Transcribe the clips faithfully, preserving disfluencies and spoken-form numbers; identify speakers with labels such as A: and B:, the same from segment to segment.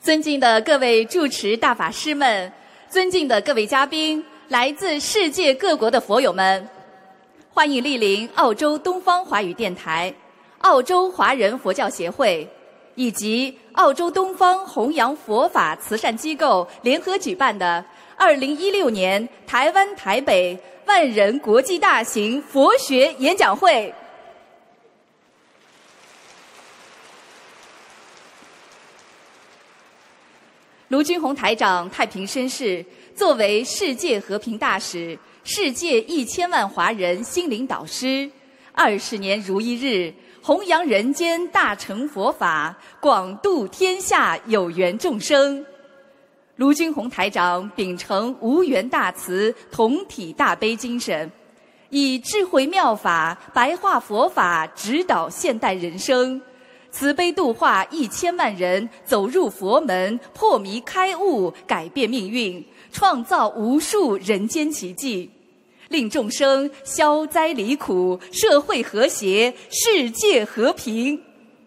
A: 尊敬的各位主持大法师们，尊敬的各位嘉宾，来自世界各国的佛友们，欢迎莅临澳洲东方华语电台、澳洲华人佛教协会以及澳洲东方弘扬佛法慈善机构联合举办的二零一六年台湾台北万人国际大型佛学演讲会。卢军宏台长太平绅士作为世界和平大使、世界一千万华人心灵导师，二十年如一日，弘扬人间大乘佛法，广度天下有缘众生。卢军宏台长秉承无缘大慈、同体大悲精神，以智慧妙法白话佛法指导现代人生，慈悲度化一千万人走入佛门，破迷开悟，改变命运，创造无数人间奇迹，令众生消灾离苦，社会和谐，世界和平。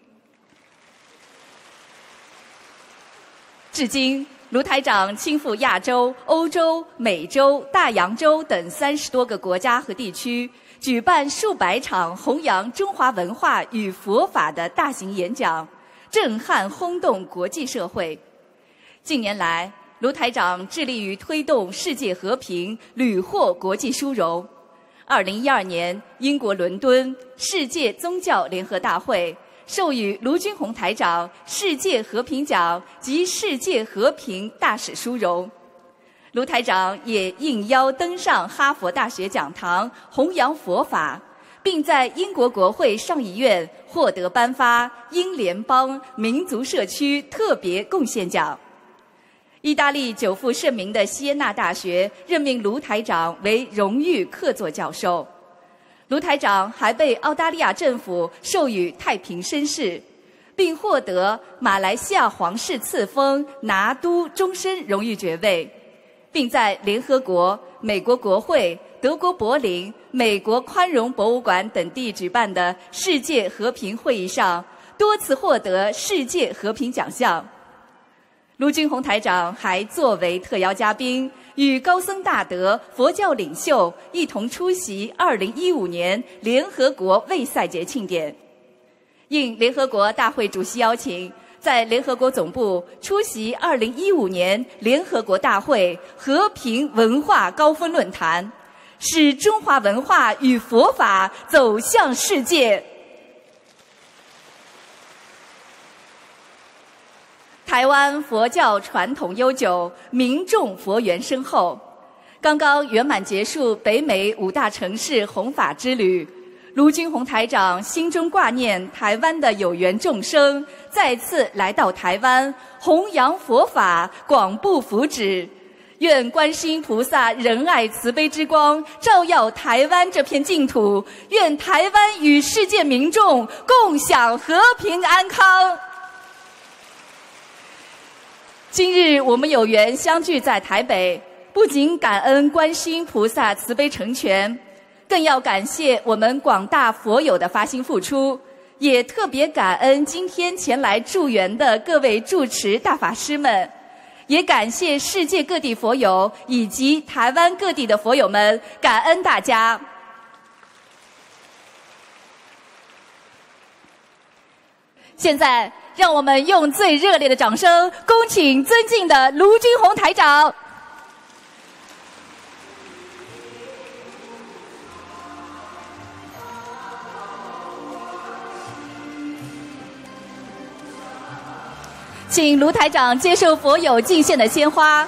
A: 至今，卢台长亲赴亚洲、欧洲、美洲、大洋洲等三十多个国家和地区，举办数百场弘扬中华文化与佛法的大型演讲，震撼轰动国际社会。近年来，卢台长致力于推动世界和平，屡获国际殊荣。二零一二年，英国伦敦世界宗教联合大会授予卢军宏台长世界和平奖及世界和平大使殊荣。卢台长也应邀登上哈佛大学讲堂弘扬佛法，并在英国国会上议院获得颁发英联邦民族社区特别贡献奖。意大利久负盛名的锡耶纳大学任命卢台长为荣誉客座教授。卢台长还被澳大利亚政府授予太平绅士，并获得马来西亚皇室赐封拿督终身荣誉爵位，并在联合国、美国国会、德国柏林、美国宽容博物馆等地举办的世界和平会议上多次获得世界和平奖项。卢军宏台长还作为特邀嘉宾，与高僧大德、佛教领袖一同出席二零一五年联合国卫赛节庆典。应联合国大会主席邀请，在联合国总部出席二零一五年联合国大会和平文化高峰论坛，使中华文化与佛法走向世界。台湾佛教传统悠久，民众佛缘深厚。刚刚圆满结束北美五大城市弘法之旅，卢军宏台长心中挂念台湾的有缘众生，再次来到台湾弘扬佛法，广布福祉。愿观世音菩萨仁爱慈悲之光照耀台湾这片净土，愿台湾与世界民众共享和平安康。今日我们有缘相聚在台北，不仅感恩观世音菩萨慈悲成全，更要感谢我们广大佛友的发心付出，也特别感恩今天前来助缘的各位住持大法师们，也感谢世界各地佛友以及台湾各地的佛友们，感恩大家。现在让我们用最热烈的掌声，恭请尊敬的卢军宏台长。请卢台长接受佛友敬献的鲜花。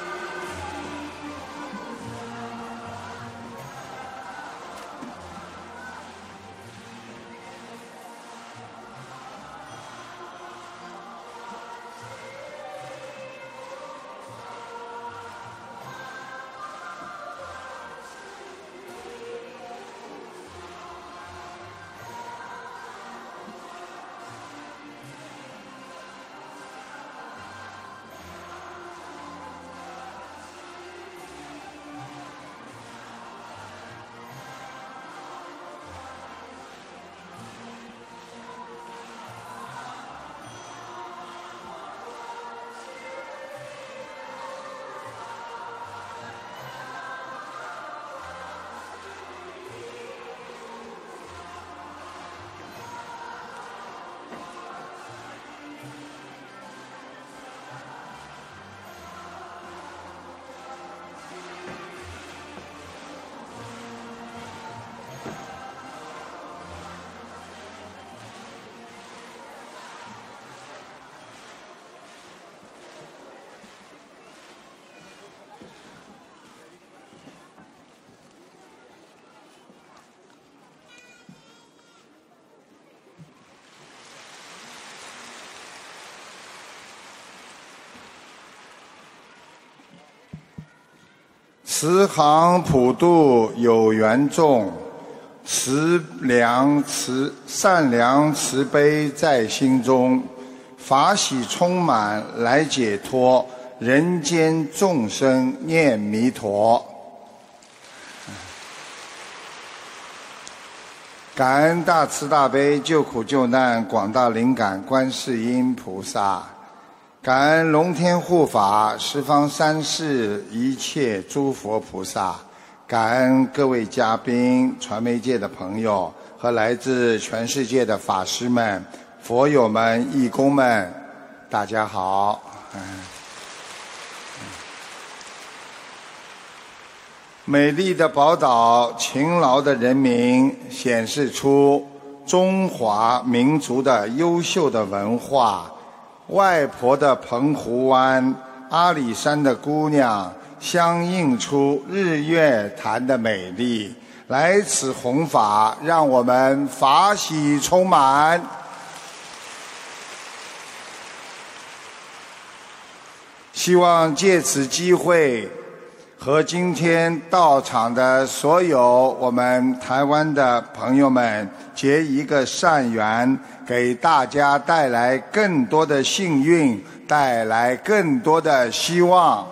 B: 慈航普渡有缘众，慈良慈善良慈悲在心中，法喜充满来解脱，人间众生念弥陀。感恩大慈大悲救苦救难广大灵感观世音菩萨，感恩龙天护法十方三世一切诸佛菩萨，感恩各位嘉宾、传媒界的朋友和来自全世界的法师们、佛友们、义工们，大家好。美丽的宝岛，勤劳的人民，显示出中华民族的优秀的文化。外婆的澎湖湾，阿里山的姑娘，相映出日月潭的美丽。来此弘法，让我们法喜充满。希望借此机会，和今天到场的所有我们台湾的朋友们结一个善缘，给大家带来更多的幸运，带来更多的希望。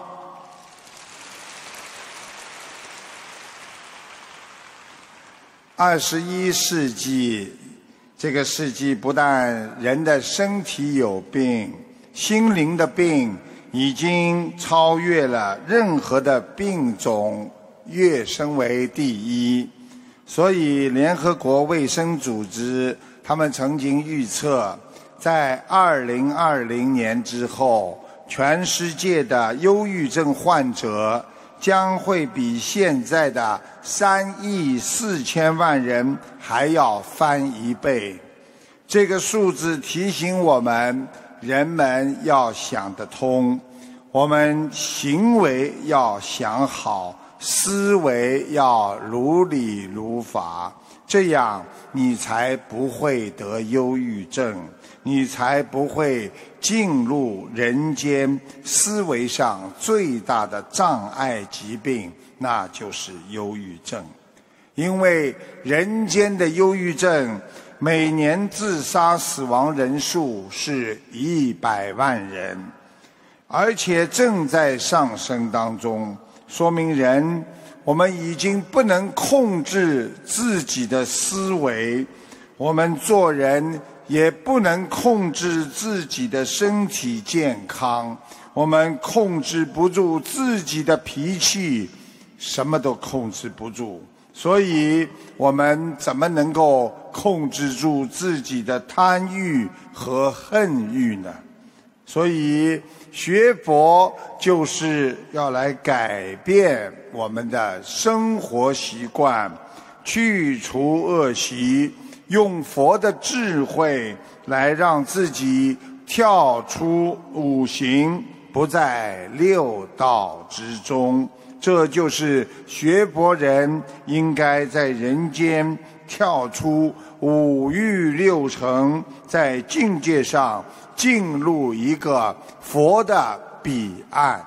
B: 二十一世纪，这个世纪不但人的身体有病，心灵的病已经超越了任何的病种，跃升为第一。所以联合国卫生组织他们曾经预测，在二零二零年之后，全世界的忧郁症患者将会比现在的三亿四千万人还要翻一倍。这个数字提醒我们，人们要想得通，我们行为要想好，思维要如理如法，这样你才不会得忧郁症，你才不会进入人间思维上最大的障碍疾病，那就是忧郁症。因为人间的忧郁症每年自杀死亡人数是一百万人，而且正在上升当中，说明人我们已经不能控制自己的思维，我们做人也不能控制自己的身体健康，我们控制不住自己的脾气，什么都控制不住。所以我们怎么能够控制住自己的贪欲和恨欲呢？所以学佛就是要来改变我们的生活习惯，去除恶习，用佛的智慧来让自己跳出五行，不在六道之中。这就是学佛人应该在人间跳出五欲六尘，在境界上进入一个佛的彼岸。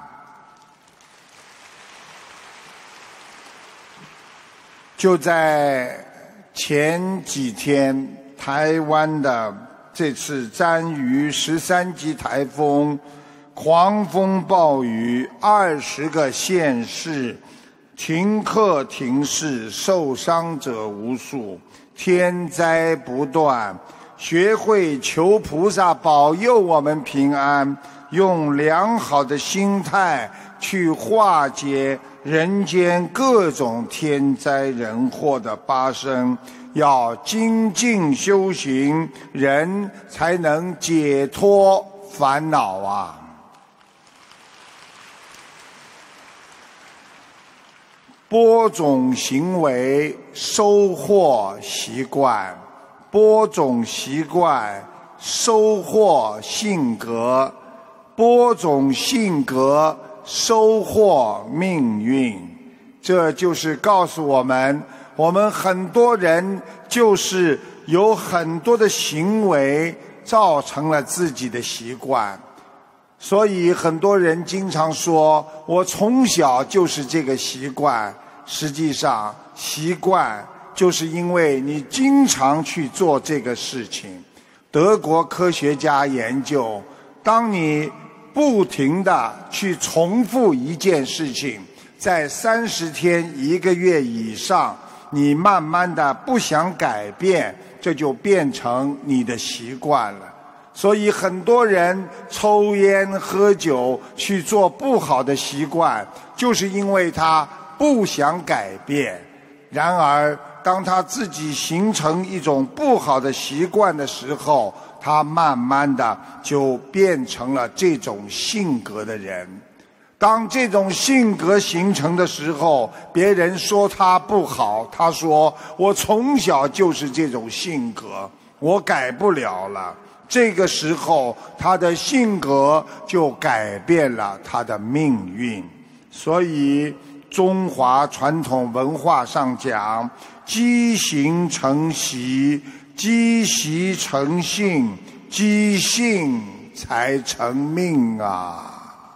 B: 就在前几天，台湾的这次沾于十三级台风，狂风暴雨，二十个县市停课停市，受伤者无数，天灾不断。学会求菩萨保佑我们平安，用良好的心态去化解人间各种天灾人祸的发生，要精进修行，人才能解脱烦恼啊！播种行为，收获习惯；播种习惯，收获性格；播种性格，收获命运。这就是告诉我们，我们很多人就是有很多的行为造成了自己的习惯。 所以很多人经常说我从小就是这个习惯，实际上习惯就是因为你经常去做这个事情。德国科学家研究，当你不停地去重复一件事情，在三十天一个月以上，你慢慢的不想改变，这就变成你的习惯了。所以很多人抽烟喝酒去做不好的习惯，就是因为他不想改变。然而当他自己形成一种不好的习惯的时候，他慢慢的就变成了这种性格的人。当这种性格形成的时候，别人说他不好，他说我从小就是这种性格，我改不了了。这个时候他的性格就改变了他的命运。所以中华传统文化上讲，积形成习，积习成性，积性才成命啊。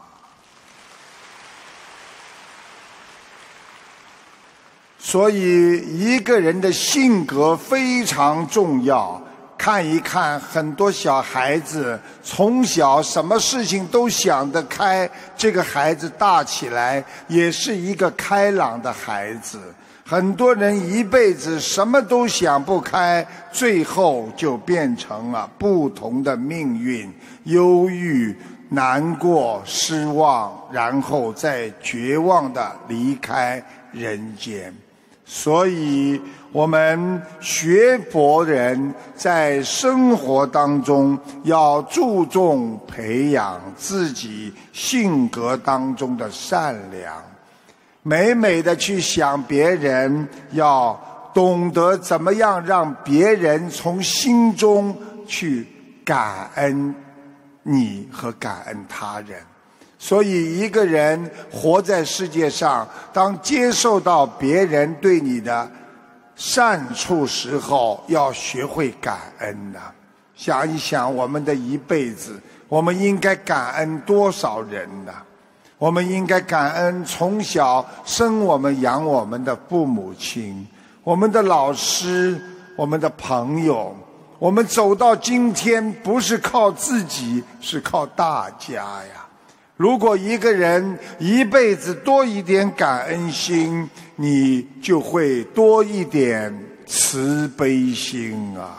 B: 所以一个人的性格非常重要。看一看很多小孩子从小什么事情都想得开，这个孩子大起来也是一个开朗的孩子。很多人一辈子什么都想不开，最后就变成了不同的命运，忧郁、难过、失望，然后再绝望地离开人间。所以我们学佛人在生活当中要注重培养自己性格当中的善良，美美的去想别人，要懂得怎么样让别人从心中去感恩你和感恩他人。所以一个人活在世界上，当接受到别人对你的善处时候，要学会感恩的。想一想我们的一辈子，我们应该感恩多少人呢？我们应该感恩从小生我们养我们的父母亲，我们的老师，我们的朋友。我们走到今天不是靠自己，是靠大家呀。如果一个人一辈子多一点感恩心，你就会多一点慈悲心啊。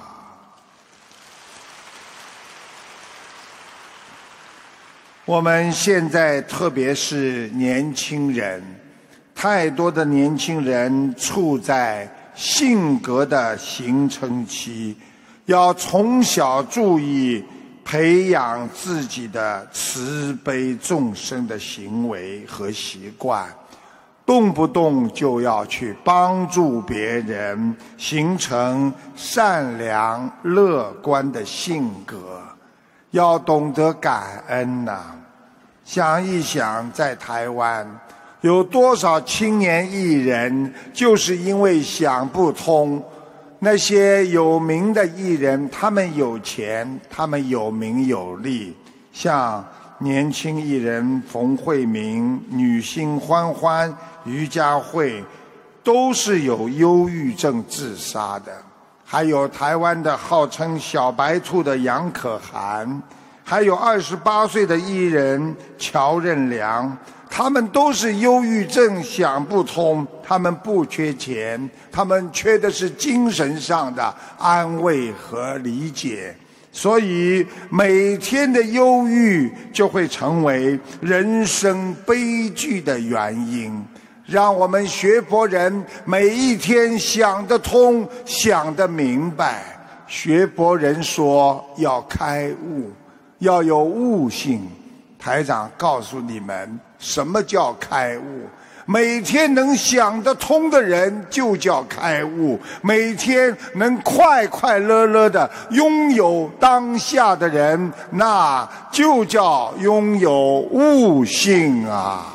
B: 我们现在特别是年轻人，太多的年轻人处在性格的形成期，要从小注意培养自己的慈悲众生的行为和习惯，动不动就要去帮助别人，形成善良乐观的性格。要懂得感恩呐、啊！想一想，在台湾有多少青年艺人就是因为想不通，那些有名的艺人，他们有钱，他们有名有利，像年轻艺人冯慧明、女星欢欢、于佳慧，都是有忧郁症自杀的。还有台湾的号称小白兔的杨可涵，还有二十八岁的艺人乔任梁，他们都是忧郁症想不通，他们不缺钱，他们缺的是精神上的安慰和理解。所以每天的忧郁就会成为人生悲剧的原因。让我们学佛人每一天想得通，想得明白。学佛人说要开悟，要有悟性。台长告诉你们什么叫开悟，每天能想得通的人就叫开悟，每天能快快乐乐的拥有当下的人，那就叫拥有悟性啊。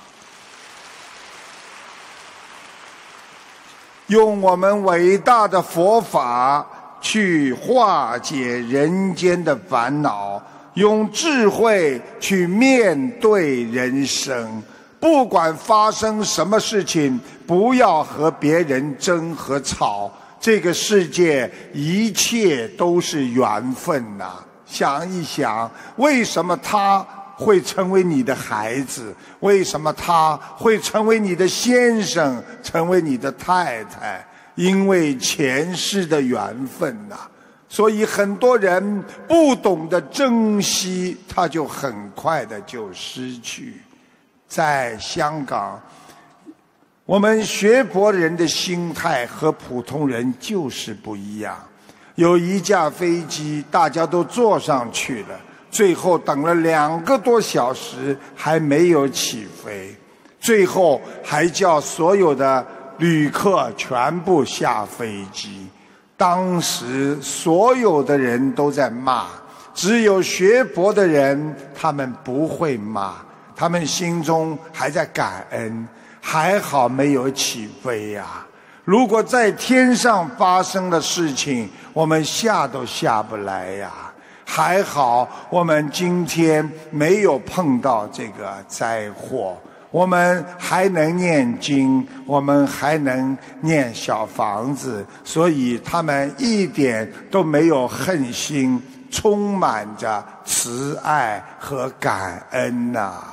B: 用我们伟大的佛法去化解人间的烦恼， 用智慧去面对人生。不管发生什么事情，不要和别人争和吵。这个世界一切都是缘分呐、啊！想一想，为什么他会成为你的孩子？为什么他会成为你的先生，成为你的太太？因为前世的缘分呐、啊！所以很多人不懂得珍惜，他就很快的就失去。在香港，我们学佛人的心态和普通人就是不一样。有一架飞机，大家都坐上去了，最后等了两个多小时还没有起飞，最后还叫所有的旅客全部下飞机。当时所有的人都在骂，只有学佛的人他们不会骂，他们心中还在感恩，还好没有起飞呀、啊！如果在天上发生的事情，我们下都下不来呀、啊！还好我们今天没有碰到这个灾祸，我们还能念经，我们还能念小房子，所以他们一点都没有恨心，充满着慈爱和感恩呐、啊。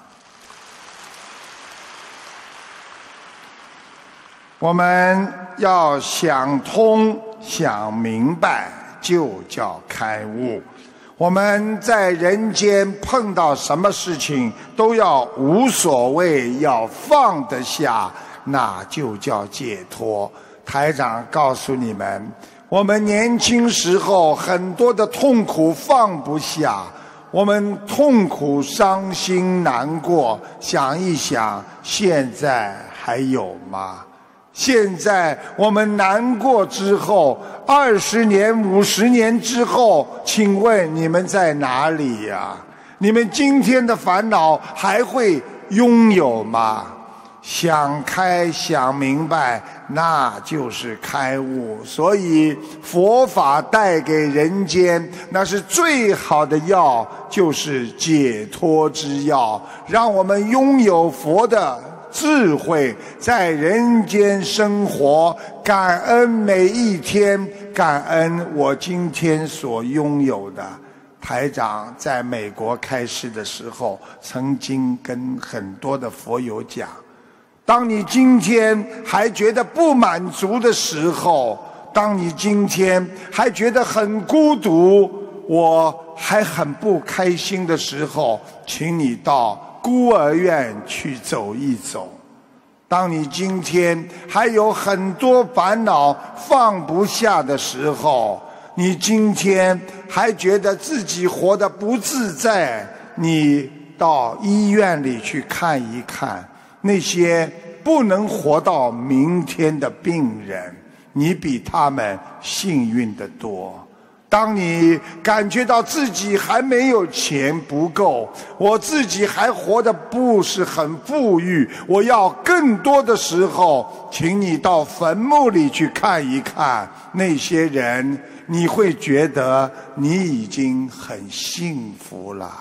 B: 我们要想通想明白，就叫开悟。我们在人间碰到什么事情都要无所谓，要放得下，那就叫解脱。台长告诉你们，我们年轻时候很多的痛苦放不下，我们痛苦伤心难过，想一想现在还有吗？现在我们难过之后，二十年、五十年之后，请问你们在哪里呀？你们今天的烦恼还会拥有吗？想开想明白，那就是开悟。所以佛法带给人间，那是最好的药，就是解脱之药，让我们拥有佛的智慧，在人间生活，感恩每一天，感恩我今天所拥有的。台长在美国开示的时候，曾经跟很多的佛友讲，当你今天还觉得不满足的时候，当你今天还觉得很孤独，我还很不开心的时候，请你到孤儿院去走一走。当你今天还有很多烦恼放不下的时候，你今天还觉得自己活得不自在，你到医院里去看一看那些不能活到明天的病人，你比他们幸运得多。当你感觉到自己还没有钱不够，我自己还活得不是很富裕，我要更多的时候，请你到坟墓里去看一看那些人，你会觉得你已经很幸福了。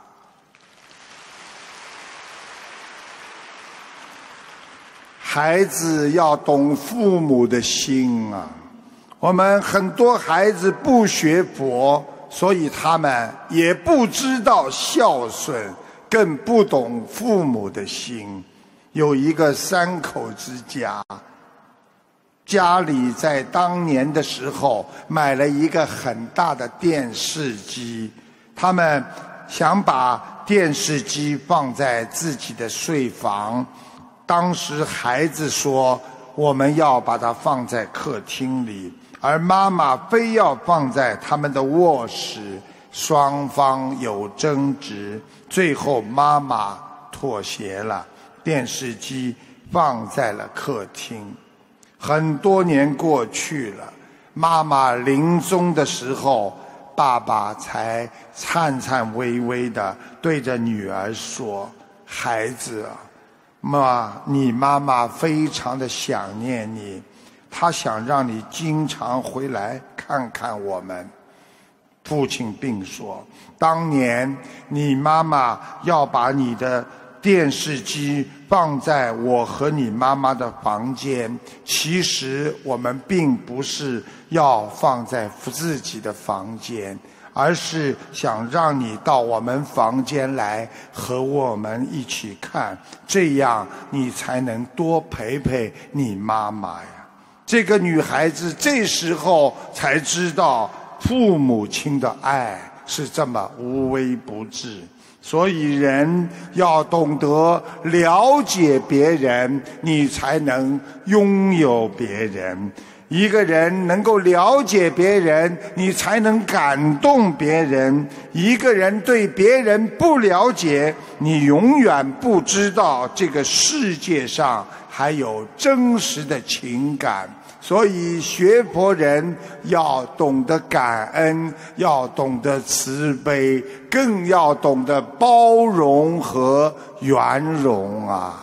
B: 孩子要懂父母的心啊！我们很多孩子不学佛，所以他们也不知道孝顺，更不懂父母的心。有一个三口之家，家里在当年的时候买了一个很大的电视机，他们想把电视机放在自己的睡房。当时孩子说我们要把它放在客厅里，而妈妈非要放在他们的卧室，双方有争执，最后妈妈妥协了，电视机放在了客厅。很多年过去了，妈妈临终的时候，爸爸才颤颤巍巍地对着女儿说，孩子啊，妈，你妈妈非常的想念你，她想让你经常回来看看我们。 父亲并说，当年你妈妈要把你的电视机放在我和你妈妈的房间，其实我们并不是要放在自己的房间，而是想让你到我们房间来和我们一起看，这样你才能多陪陪你妈妈呀。这个女孩子这时候才知道父母亲的爱是这么无微不至，所以人要懂得了解别人，你才能拥有别人。一个人能够了解别人，你才能感动别人。一个人对别人不了解，你永远不知道这个世界上还有真实的情感。所以学佛人要懂得感恩，要懂得慈悲，更要懂得包容和圆融啊。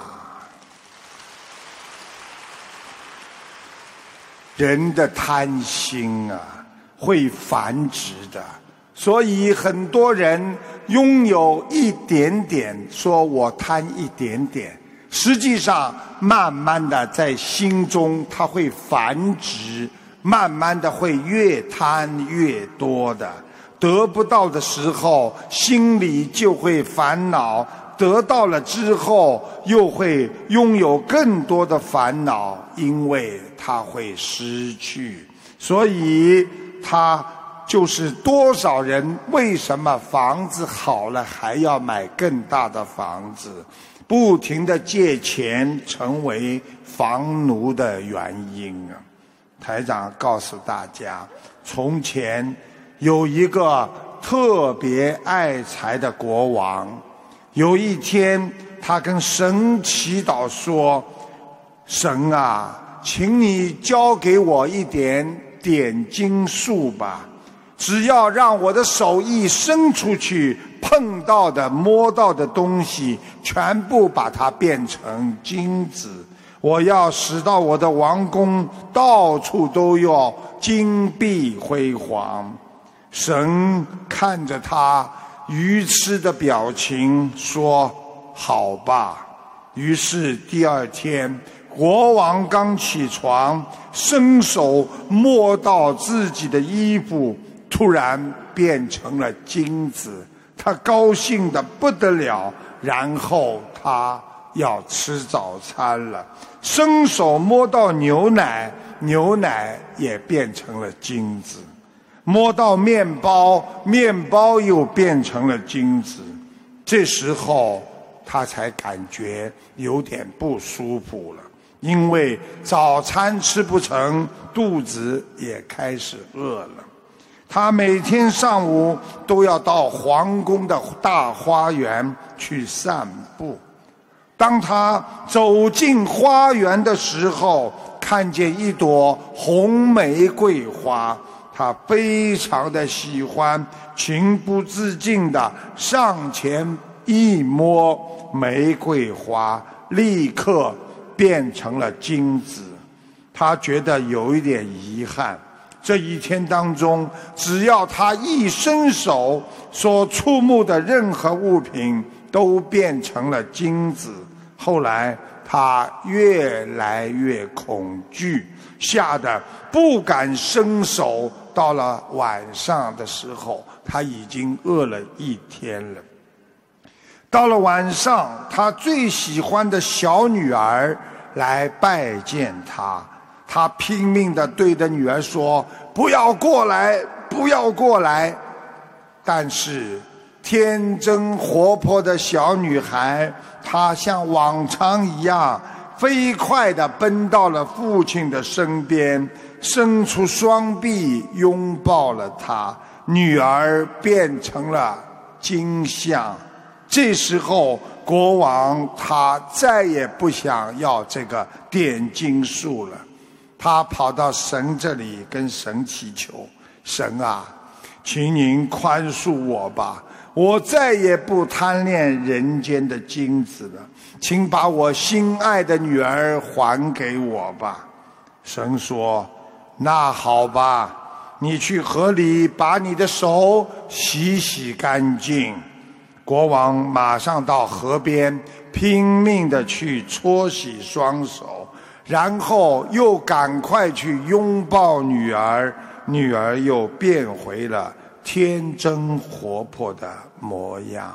B: 人的贪心啊，会繁殖的，所以很多人拥有一点点，说我贪一点点，实际上慢慢的在心中它会繁殖，慢慢的会越贪越多的，得不到的时候心里就会烦恼，得到了之后又会拥有更多的烦恼，因为它会失去。所以它就是多少人为什么房子好了还要买更大的房子，不停地借钱，成为房奴的原因啊。台长告诉大家，从前有一个特别爱财的国王，有一天他跟神祈祷说，神啊，请你交给我一点点金术吧，只要让我的手一伸出去，碰到的摸到的东西全部把它变成金子，我要使到我的王宫到处都要金碧辉煌。神看着他愚痴的表情说，好吧。于是第二天，国王刚起床，伸手摸到自己的衣服，突然变成了金子，他高兴得不得了，然后他要吃早餐了，伸手摸到牛奶，牛奶也变成了金子，摸到面包，面包又变成了金子。这时候他才感觉有点不舒服了，因为早餐吃不成，肚子也开始饿了。他每天上午都要到皇宫的大花园去散步。当他走进花园的时候，看见一朵红玫瑰花，他非常的喜欢，情不自禁地上前一摸，玫瑰花立刻变成了金子。他觉得有一点遗憾，这一天当中，只要他一伸手，所触目的任何物品都变成了金子。后来他越来越恐惧，吓得不敢伸手。到了晚上的时候，他已经饿了一天了。到了晚上，他最喜欢的小女儿来拜见他，他拼命地对着女儿说，不要过来，不要过来。但是天真活泼的小女孩，她像往常一样飞快地奔到了父亲的身边，伸出双臂拥抱了他，女儿变成了金像。这时候国王他再也不想要这个点金术了，他跑到神这里跟神祈求，神啊，请您宽恕我吧，我再也不贪恋人间的金子了，请把我心爱的女儿还给我吧。神说，那好吧， 你去河里把你的手洗洗干净。”国王马上到河边拼命地去搓洗双手，然后又赶快去拥抱女儿，女儿又变回了天真活泼的模样。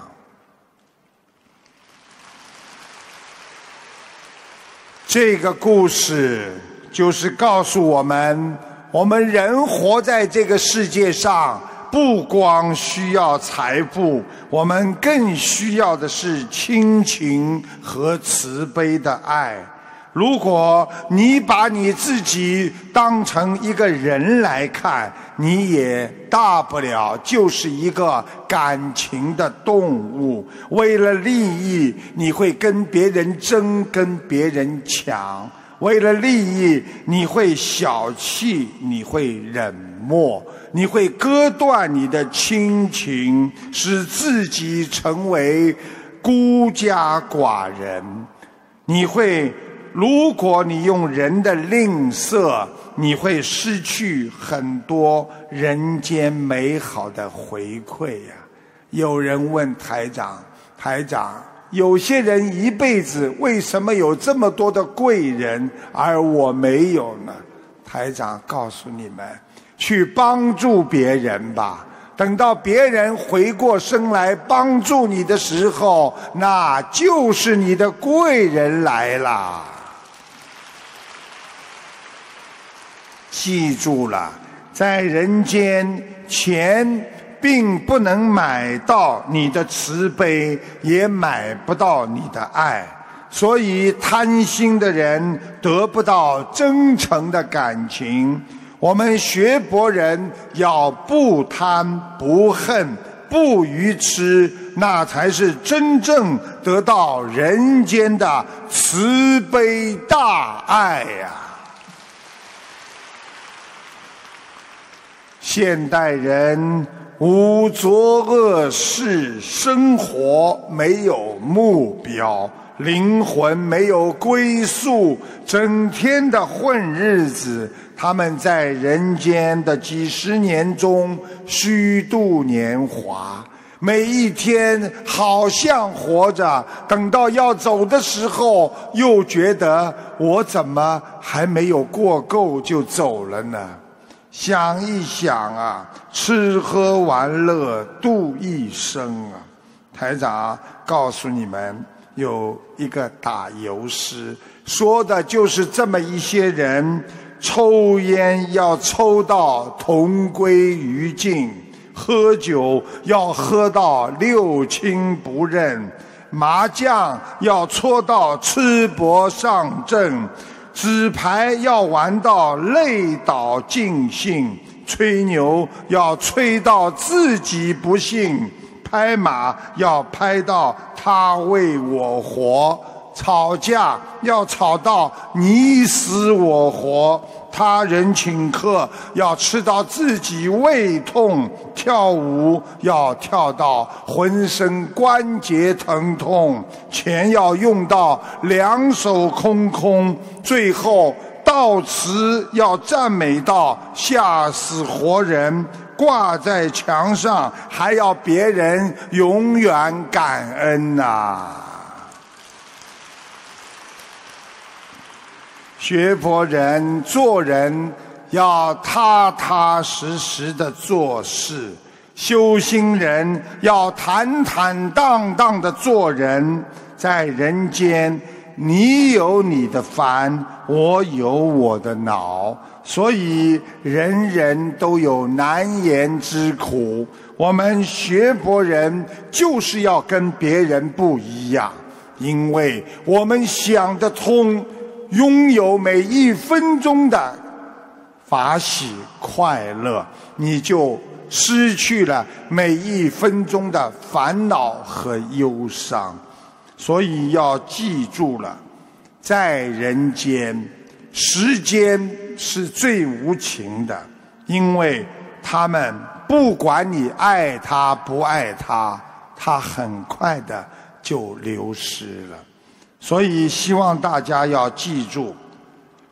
B: 这个故事就是告诉我们，我们人活在这个世界上，不光需要财富，我们更需要的是亲情和慈悲的爱。如果你把你自己当成一个人来看，你也大不了就是一个感情的动物。为了利益，你会跟别人争，跟别人抢；为了利益，你会小气，你会冷漠，你会割断你的亲情，使自己成为孤家寡人。你会如果你用人的吝啬，你会失去很多人间美好的回馈呀。有人问台长，台长，有些人一辈子为什么有这么多的贵人，而我没有呢？台长告诉你们，去帮助别人吧。等到别人回过身来帮助你的时候，那就是你的贵人来了。记住了，在人间，钱并不能买到你的慈悲，也买不到你的爱。所以贪心的人得不到真诚的感情。我们学佛人要不贪不恨不愚痴，那才是真正得到人间的慈悲大爱呀、啊！现代人无作恶事，生活没有目标，灵魂没有归宿，整天的混日子。他们在人间的几十年中虚度年华，每一天好像活着，等到要走的时候，又觉得我怎么还没有过够就走了呢？想一想啊，吃喝玩乐度一生啊。台长告诉你们，有一个打油诗，说的就是这么一些人，抽烟要抽到同归于尽，喝酒要喝到六亲不认，麻将要搓到吃帛上阵，纸牌要玩到累倒尽兴，吹牛要吹到自己不信，拍马要拍到他为我活，吵架要吵到你死我活，他人请客要吃到自己胃痛，跳舞要跳到浑身关节疼痛，钱要用到两手空空，最后悼词要赞美到吓死活人，挂在墙上还要别人永远感恩啊。学佛人做人要踏踏实实的做事，修心人要坦坦荡荡的做人。在人间，你有你的烦，我有我的恼，所以人人都有难言之苦。我们学佛人就是要跟别人不一样，因为我们想得通，拥有每一分钟的法喜快乐，你就失去了每一分钟的烦恼和忧伤。所以要记住了，在人间，时间是最无情的，因为他们不管你爱他不爱他，他很快的就流失了。所以希望大家要记住，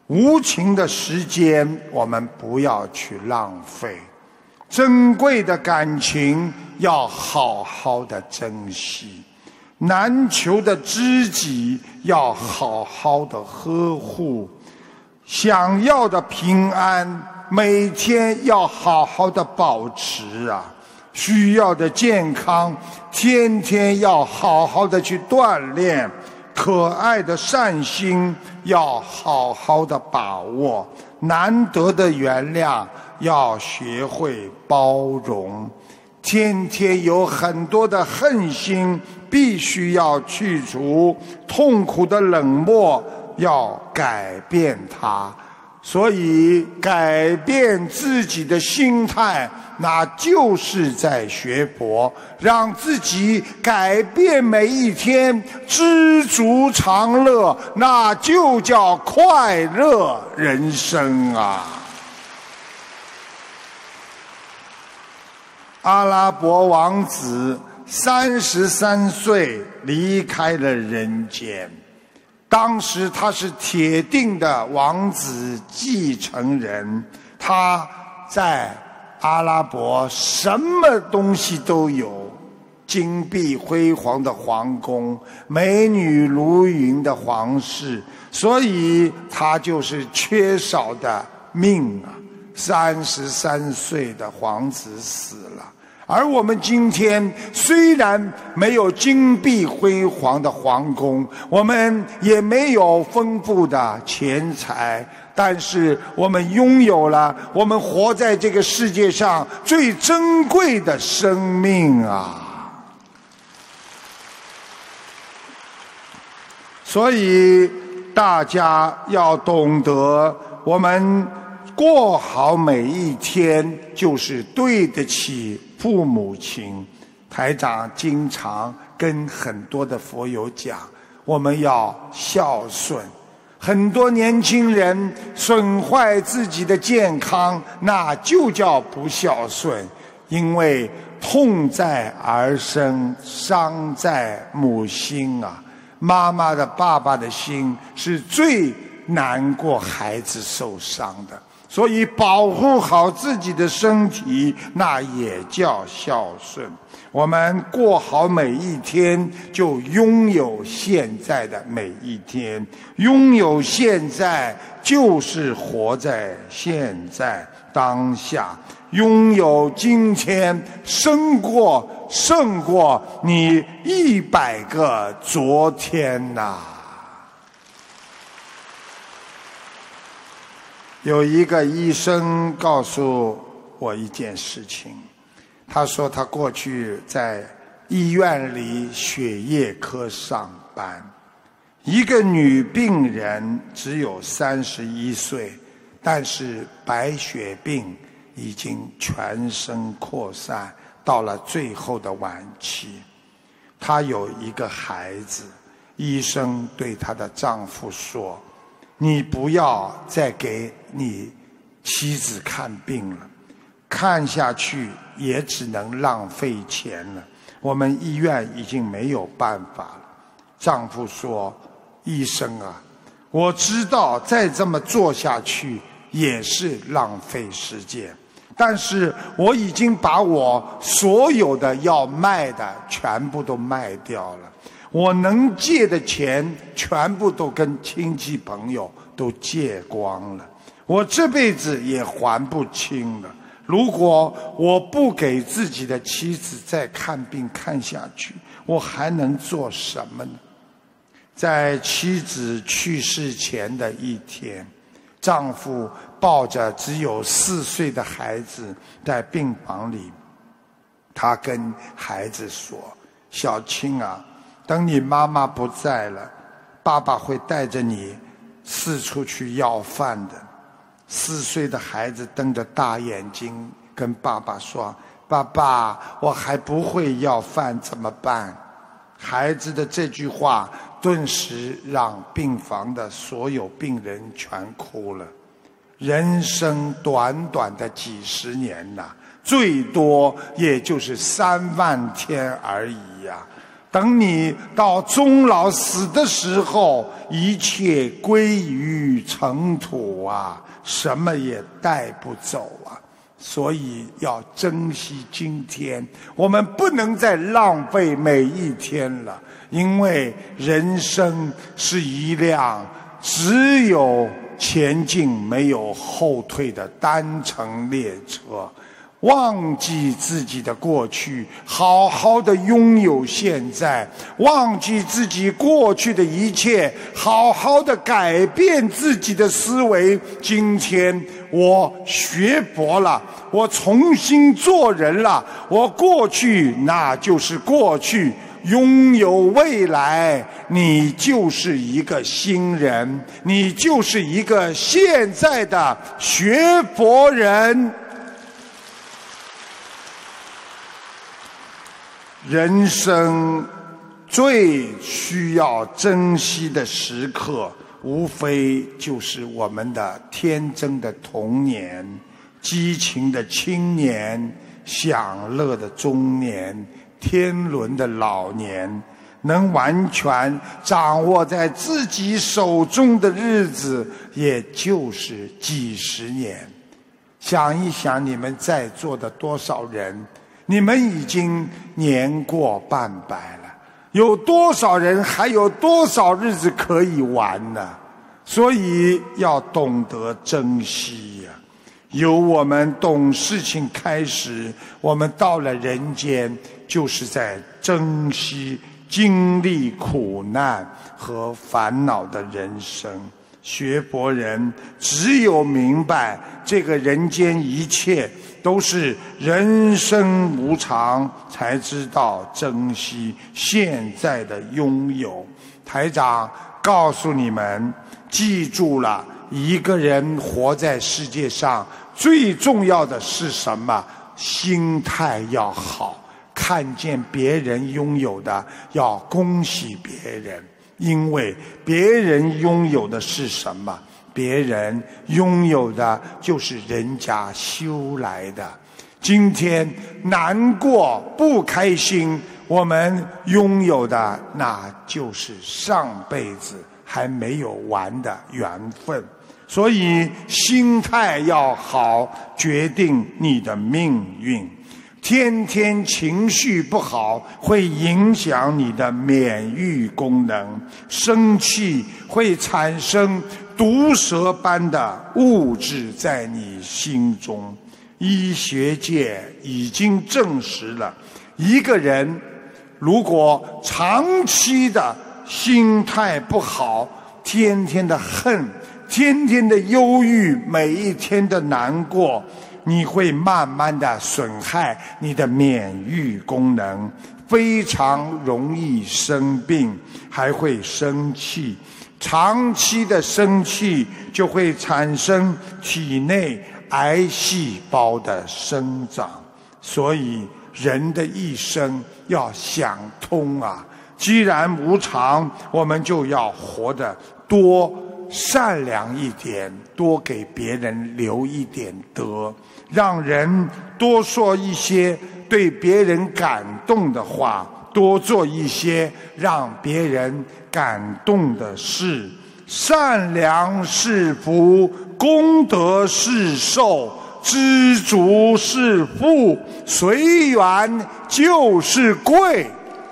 B: 无情的时间我们不要去浪费，珍贵的感情要好好的珍惜，难求的知己要好好的呵护，想要的平安每天要好好的保持啊，需要的健康天天要好好的去锻炼，可爱的善心要好好的把握，难得的原谅要学会包容，天天有很多的恨心必须要去除，痛苦的冷漠要改变它。所以改变自己的心态，那就是在学佛，让自己改变每一天，知足常乐，那就叫快乐人生啊！阿拉伯王子三十三岁离开了人间，当时他是铁定的王子继承人，他在阿拉伯什么东西都有，金碧辉煌的皇宫，美女如云的皇室，所以他就是缺少的命啊！三十三岁的皇子死了。而我们今天虽然没有金碧辉煌的皇宫，我们也没有丰富的钱财，但是我们拥有了我们活在这个世界上最珍贵的生命啊！所以大家要懂得，我们过好每一天，就是对得起父母亲。台长经常跟很多的佛友讲，我们要孝顺。很多年轻人损坏自己的健康，那就叫不孝顺。因为痛在儿身，伤在母心啊！妈妈的、爸爸的心是最难过孩子受伤的。所以保护好自己的身体，那也叫孝顺。我们过好每一天，就拥有现在的每一天。拥有现在，就是活在现在当下。拥有今天，胜过胜过你一百个昨天呐！有一个医生告诉我一件事情，他说他过去在医院里血液科上班，一个女病人只有三十一岁，但是白血病已经全身扩散到了最后的晚期。她有一个孩子，医生对她的丈夫说，你不要再给你妻子看病了，看下去也只能浪费钱了，我们医院已经没有办法了。丈夫说，医生啊，我知道再这么做下去也是浪费时间，但是我已经把我所有的要卖的全部都卖掉了，我能借的钱全部都跟亲戚朋友都借光了，我这辈子也还不清了。如果我不给自己的妻子再看病看下去，我还能做什么呢？在妻子去世前的一天，丈夫抱着只有四岁的孩子在病房里，他跟孩子说，小青啊，等你妈妈不在了，爸爸会带着你四处去要饭的。四岁的孩子瞪着大眼睛跟爸爸说，爸爸，我还不会要饭怎么办？孩子的这句话顿时让病房的所有病人全哭了。人生短短的几十年呐、啊，最多也就是三万天而已呀、啊。 等你到终老死的时候，一切归于尘土啊，什么也带不走啊。所以要珍惜今天，我们不能再浪费每一天了，因为人生是一辆只有前进没有后退的单程列车。忘记自己的过去，好好的拥有现在；忘记自己过去的一切，好好的改变自己的思维。今天我学佛了，我重新做人了，我过去那就是过去，拥有未来，你就是一个新人，你就是一个现在的学佛人。人生最需要珍惜的时刻，无非就是我们的天真的童年、激情的青年、享乐的中年、天伦的老年。能完全掌握在自己手中的日子，也就是几十年。想一想，你们在座的多少人，你们已经年过半百了，有多少人还有多少日子可以玩呢？所以要懂得珍惜呀、啊！由我们懂事情开始，我们到了人间，就是在珍惜经历苦难和烦恼的人生。学佛人只有明白这个人间一切都是人生无常，才知道珍惜现在的拥有。台长告诉你们，记住了，一个人活在世界上最重要的是什么？心态要好，看见别人拥有的要恭喜别人，因为别人拥有的是什么？别人拥有的就是人家修来的。今天难过不开心，我们拥有的那就是上辈子还没有完的缘分。所以心态要好，决定你的命运。天天情绪不好，会影响你的免疫功能，生气会产生毒蛇般的物质在你心中。医学界已经证实了，一个人如果长期的心态不好，天天的恨，天天的忧郁，每一天的难过，你会慢慢的损害你的免疫功能，非常容易生病，还会生气。长期的生气就会产生体内癌细胞的生长。所以人的一生要想通啊，既然无常，我们就要活得多善良一点，多给别人留一点德，让人多说一些对别人感动的话，多做一些让别人感动的事。善良是福，功德是寿，知足是富，随缘就是贵。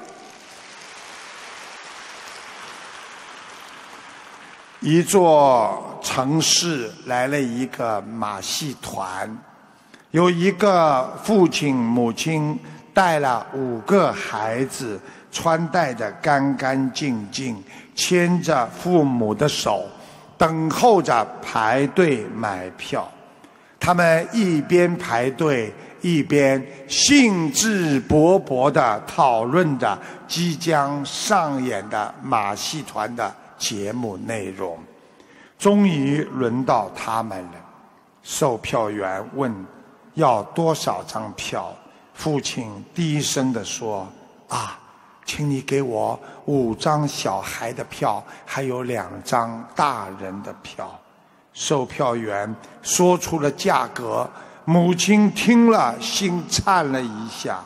B: 一座城市来了一个马戏团，有一个父亲母亲带了五个孩子，穿戴得干干净净，牵着父母的手，等候着排队买票。他们一边排队，一边兴致勃勃地讨论着即将上演的马戏团的节目内容。终于轮到他们了，售票员问要多少张票。父亲低声地说：啊，请你给我五张小孩的票，还有两张大人的票。售票员说出了价格，母亲听了心颤了一下。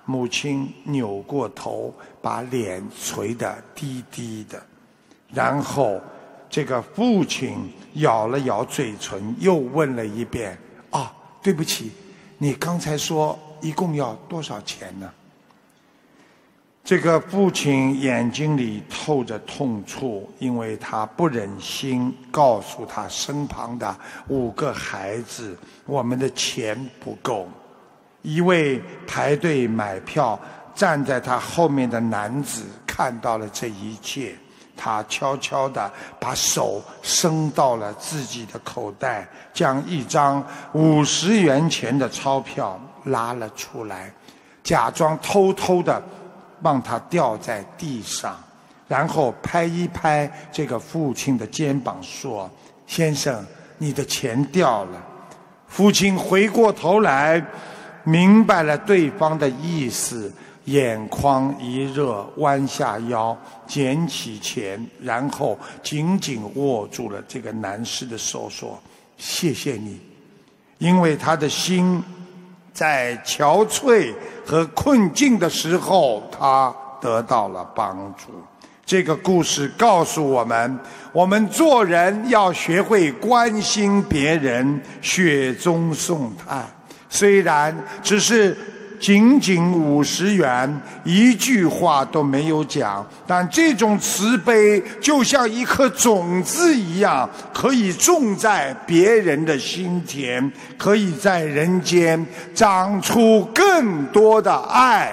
B: 母亲扭过头，把脸垂得低低的，然后这个父亲咬了咬嘴唇，又问了一遍：“啊，对不起，你刚才说一共要多少钱呢？”这个父亲眼睛里透着痛楚，因为他不忍心告诉他身旁的五个孩子，我们的钱不够。一位排队买票站在他后面的男子看到了这一切，他悄悄地把手伸到了自己的口袋，将一张五十元钱的钞票拉了出来，假装偷偷地让它掉在地上，然后拍一拍这个父亲的肩膀说：“先生，你的钱掉了。”父亲回过头来，明白了对方的意思，眼眶一热，弯下腰捡起钱，然后紧紧握住了这个男士的手，说：“谢谢你。”因为他的心在憔悴和困境的时候，他得到了帮助。这个故事告诉我们，我们做人要学会关心别人，雪中送炭。虽然只是仅仅五十元，一句话都没有讲，但这种慈悲就像一颗种子一样，可以种在别人的心田，可以在人间长出更多的爱。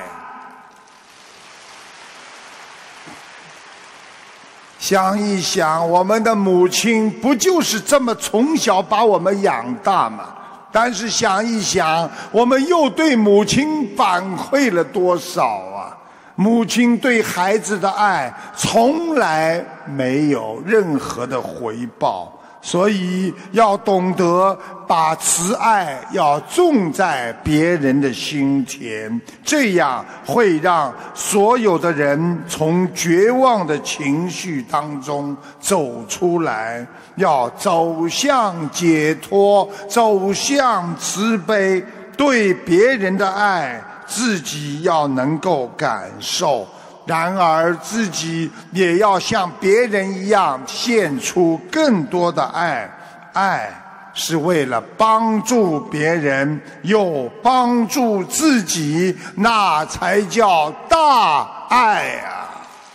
B: 想一想，我们的母亲不就是这么从小把我们养大吗？但是想一想，我们又对母亲反馈了多少啊？母亲对孩子的爱从来没有任何的回报，所以要懂得把慈爱要种在别人的心田，这样会让所有的人从绝望的情绪当中走出来，要走向解脱，走向慈悲，对别人的爱自己要能够感受，然而自己也要像别人一样献出更多的爱。爱是为了帮助别人又帮助自己，那才叫大爱啊！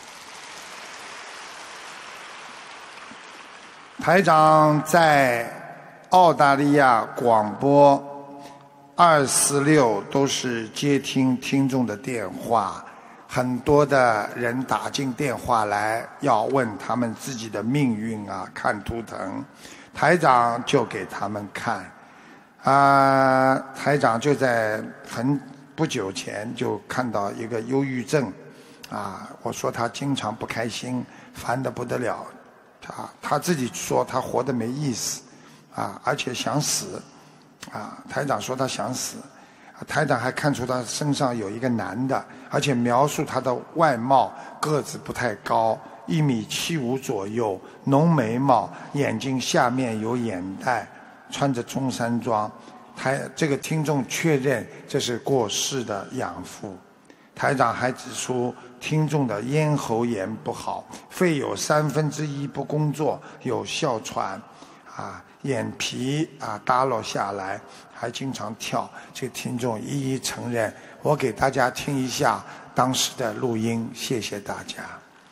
B: 台长在澳大利亚广播二四六都是接听听众的电话，很多的人打进电话来要问他们自己的命运啊，看图腾，台长就给他们看。啊、呃，台长就在很不久前就看到一个忧郁症，啊，我说他经常不开心，烦得不得了，他他自己说他活得没意思，啊，而且想死，啊，台长说他想死。台长还看出他身上有一个男的，而且描述他的外貌，个子不太高，一米七五左右，浓眉毛，眼睛下面有眼袋，穿着中山装。台这个听众确认这是过世的养父。台长还指出听众的咽喉炎不好，肺有三分之一不工作，有哮喘，啊，眼皮啊耷落下来，还经常跳。这个听众一一承认。我给大家听一下当时的录音，谢谢大家。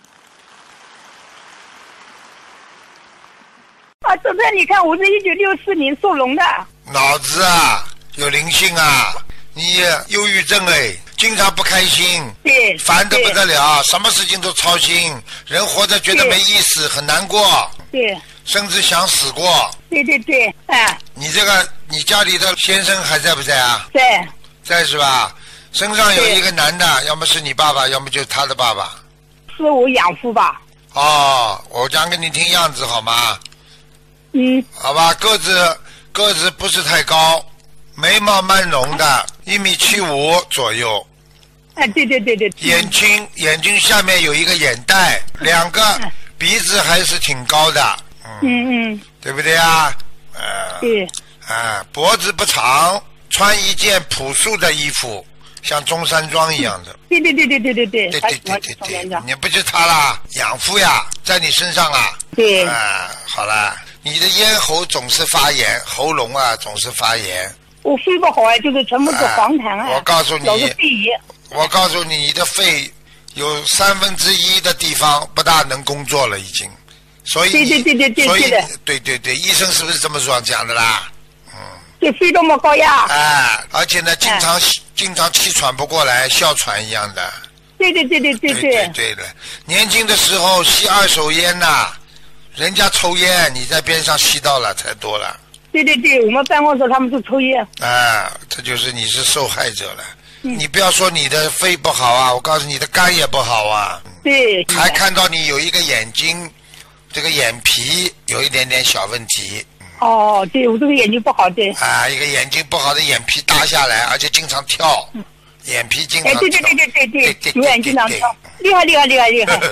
C: 啊，这边你看，我是一九六四年属龙的。
D: 脑子啊，有灵性啊！你忧郁症哎，经常不开心，
C: 对，
D: 烦得不得了，什么事情都操心，人活着觉得没意思，很难过，
C: 对，
D: 甚至想死过。
C: 对对对，哎。
D: 你这个，你家里的先生还在不在啊？
C: 在。
D: 在是吧？身上有一个男的，要么是你爸爸，要么就是他的爸爸。
C: 是我养父吧？
D: 哦，我讲给你听样子好吗？
C: 嗯。
D: 好吧，个子个子不是太高，眉毛蛮浓的，一米七五左右。
C: 哎，对对对对。
D: 眼睛眼睛下面有一个眼袋，两个鼻子还是挺高的。
C: 嗯嗯。嗯
D: 对不对啊？呃。
C: 对。
D: 啊，脖子不长，穿一件朴素的衣服， 像中山装一样的。
C: 对对对对对对对，
D: 对对对对对，你不是他啦，养父呀，在你身上啊。
C: 对。
D: 啊，好了，你的咽喉总是发炎，喉咙啊总是发炎。
C: 我肺不好啊，就是全部是黄痰啊。
D: 我告诉你，
C: 老是肺炎。
D: 我告诉你，你的肺有三分之一的地方不大能工作了，已经。所以。
C: 对对对对对
D: 所以
C: 对的。
D: 对对对，医生是不是这么说讲的啦？嗯。
C: 就肺这么高压。
D: 哎，而且呢，经常、哎、经常气喘不过来，哮喘一样的。
C: 对对对对对
D: 对。对对的，年轻的时候吸二手烟呐、啊，人家抽烟，你在边上吸到了才多了。
C: 对对对，我们办公室他们是抽烟。
D: 啊，这就是你是受害者了。嗯、你不要说你的肺不好啊，我告诉你的肝也不好啊。
C: 对。
D: 还看到你有一个眼睛，这个眼皮有一点点小问题。
C: 哦，对，我这个眼睛不好，对。
D: 啊，一个眼睛不好的眼皮耷下来，而且经常跳，嗯、眼皮经常跳。
C: 哎，对对对对对对，对有眼经常跳，厉害厉害厉害厉害。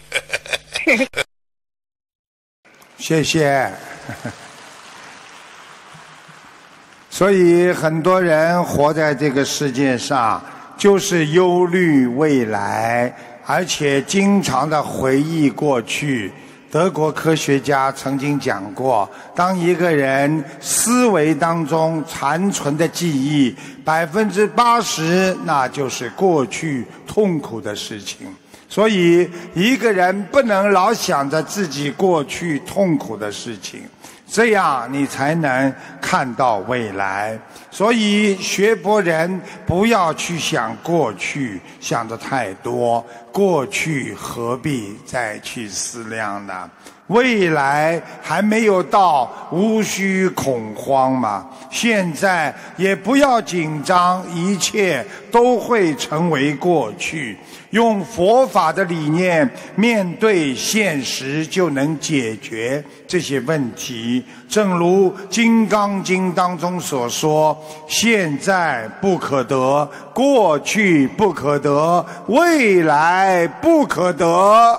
B: 谢谢。所以很多人活在这个世界上，就是忧虑未来，而且经常的回忆过去。德国科学家曾经讲过，当一个人思维当中残存的记忆百分之八十，那就是过去痛苦的事情。所以一个人不能老想着自己过去痛苦的事情，这样你才能看到未来。所以学佛人不要去想过去，想得太多，过去何必再去思量呢？未来还没有到，无需恐慌嘛。现在也不要紧张，一切都会成为过去。用佛法的理念面对现实，就能解决这些问题。正如《金刚经》当中所说，现在不可得，过去不可得，未来不可得。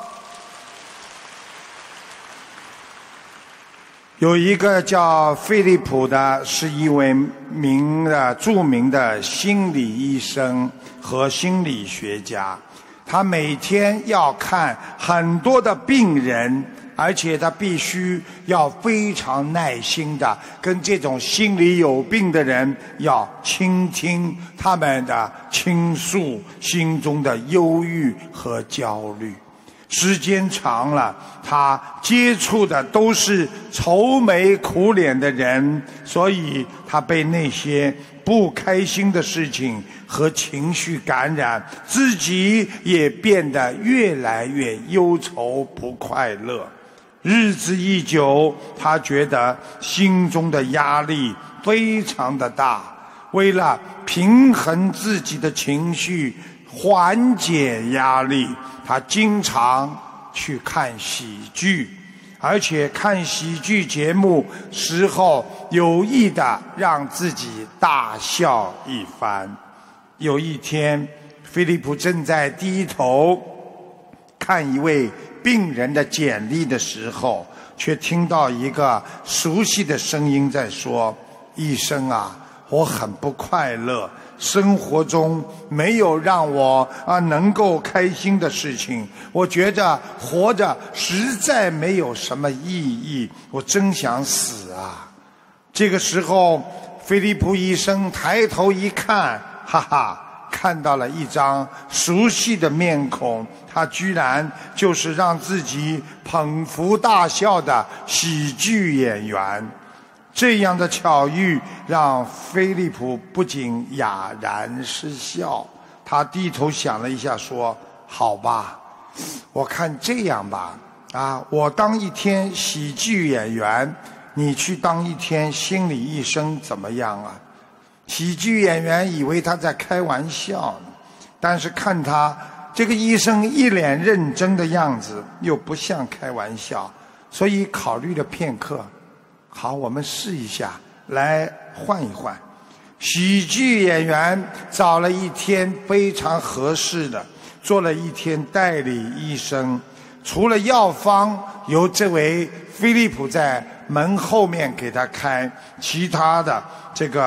B: 有一个叫菲利普的，是一位名的著名的心理医生和心理学家，他每天要看很多的病人，而且他必须要非常耐心的跟这种心理有病的人要倾听他们的倾诉，心中的忧郁和焦虑。时间长了，他接触的都是愁眉苦脸的人，所以他被那些不开心的事情和情绪感染，自己也变得越来越忧愁不快乐。日子一久，他觉得心中的压力非常的大，为了平衡自己的情绪，缓解压力，他经常去看喜剧，而且看喜剧节目时候有意的让自己大笑一番。有一天，菲利普正在低头看一位病人的简历的时候，却听到一个熟悉的声音在说：医生啊，我很不快乐，生活中没有让我啊能够开心的事情，我觉着活着实在没有什么意义，我真想死啊。这个时候，菲利普医生抬头一看，哈哈，看到了一张熟悉的面孔，他居然就是让自己捧腹大笑的喜剧演员。这样的巧遇让菲利普不仅哑然失笑，他低头想了一下说：好吧，我看这样吧，啊，我当一天喜剧演员，你去当一天心理医生怎么样啊？喜剧演员以为他在开玩笑呢，但是看他这个医生一脸认真的样子，又不像开玩笑，所以考虑了片刻，好，我们试一下，来换一换。喜剧演员找了一天非常合适的，做了一天代理医生，除了药方由这位菲利普在门后面给他开，其他的这个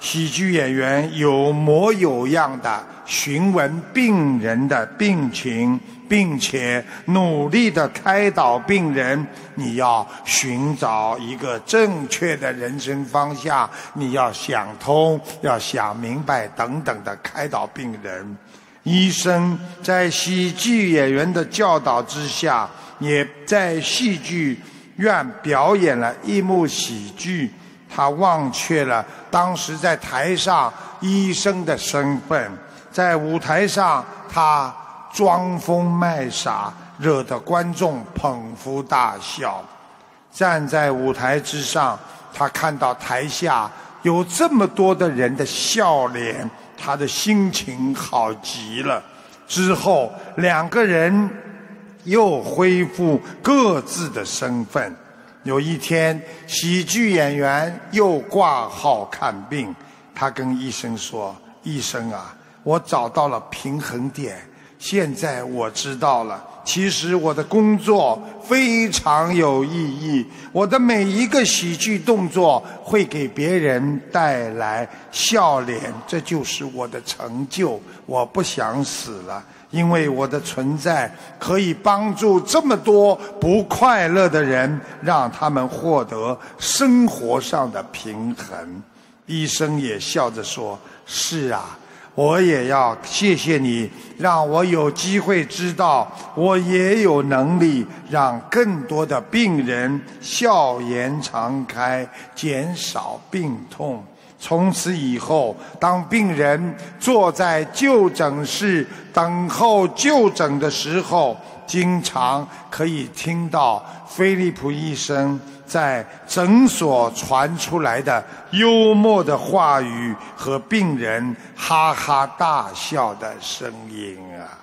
B: 喜剧演员有模有样的询问病人的病情，并且努力地开导病人。你要寻找一个正确的人生方向，你要想通，要想明白等等的开导病人。医生在喜剧演员的教导之下，也在戏剧院表演了一幕喜剧。他忘却了当时在台上医生的身份，在舞台上他装疯卖傻，惹得观众捧腹大笑。站在舞台之上，他看到台下有这么多的人的笑脸，他的心情好极了。之后两个人又恢复各自的身份。有一天，喜剧演员又挂号看病，他跟医生说：医生啊，我找到了平衡点，现在我知道了，其实我的工作非常有意义，我的每一个喜剧动作会给别人带来笑脸，这就是我的成就。我不想死了，因为我的存在可以帮助这么多不快乐的人，让他们获得生活上的平衡。医生也笑着说：是啊，我也要谢谢你，让我有机会知道我也有能力让更多的病人笑颜常开，减少病痛。从此以后，当病人坐在就诊室等候就诊的时候，经常可以听到菲利普医生在诊所传出来的幽默的话语和病人哈哈大笑的声音啊！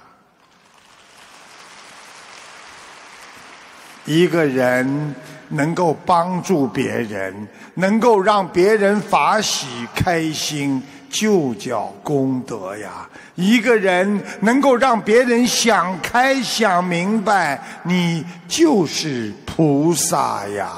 B: 一个人能够帮助别人，能够让别人法喜开心，就叫功德呀。一个人能够让别人想开想明白，你就是菩萨呀。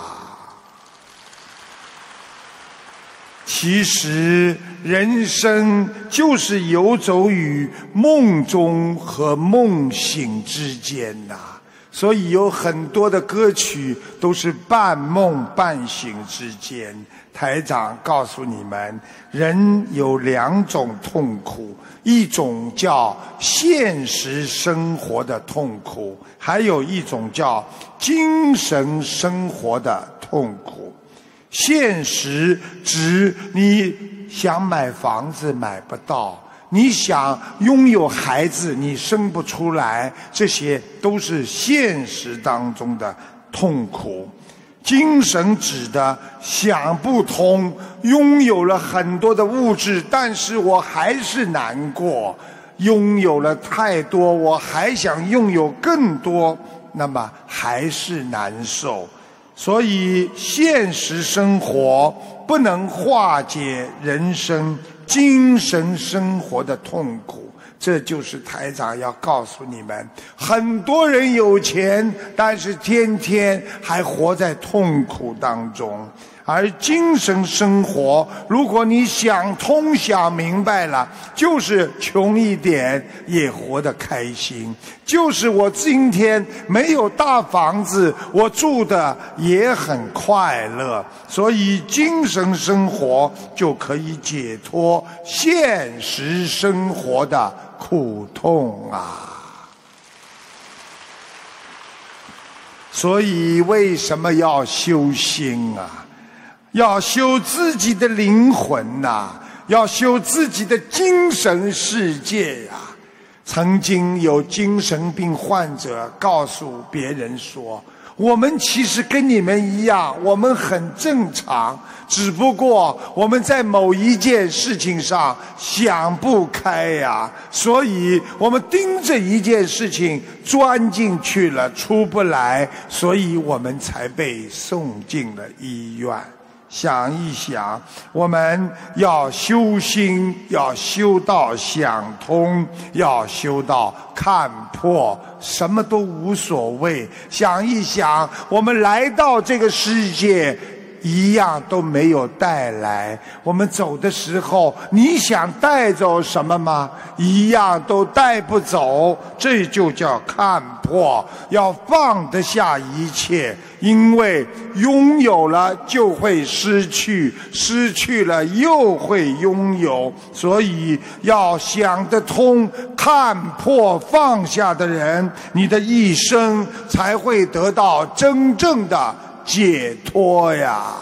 B: 其实人生就是游走于梦中和梦醒之间呐、啊，所以有很多的歌曲都是半梦半醒之间。台长告诉你们，人有两种痛苦，一种叫现实生活的痛苦，还有一种叫精神生活的痛苦。现实指你想买房子买不到，你想拥有孩子你生不出来，这些都是现实当中的痛苦。精神指的想不通，拥有了很多的物质，但是我还是难过，拥有了太多，我还想拥有更多，那么还是难受。所以现实生活不能化解人生精神生活的痛苦，这就是台长要告诉你们，很多人有钱，但是天天还活在痛苦当中。而精神生活，如果你想通想明白了，就是穷一点也活得开心，就是我今天没有大房子，我住的也很快乐。所以精神生活就可以解脱现实生活的苦痛啊。所以为什么要修心啊？要修自己的灵魂呐、啊，要修自己的精神世界呀、啊。曾经有精神病患者告诉别人说，我们其实跟你们一样，我们很正常，只不过我们在某一件事情上想不开呀，所以我们盯着一件事情钻进去了，出不来，所以我们才被送进了医院。想一想，我们要修心，要修到想通，要修到看破，什么都无所谓。想一想，我们来到这个世界， 一样都没有带来。我们走的时候，你想带走什么吗？一样都带不走。这就叫看破，要放得下一切。因为拥有了就会失去，失去了又会拥有，所以要想得通、看破、放下的人，你的一生才会得到真正的解脱呀。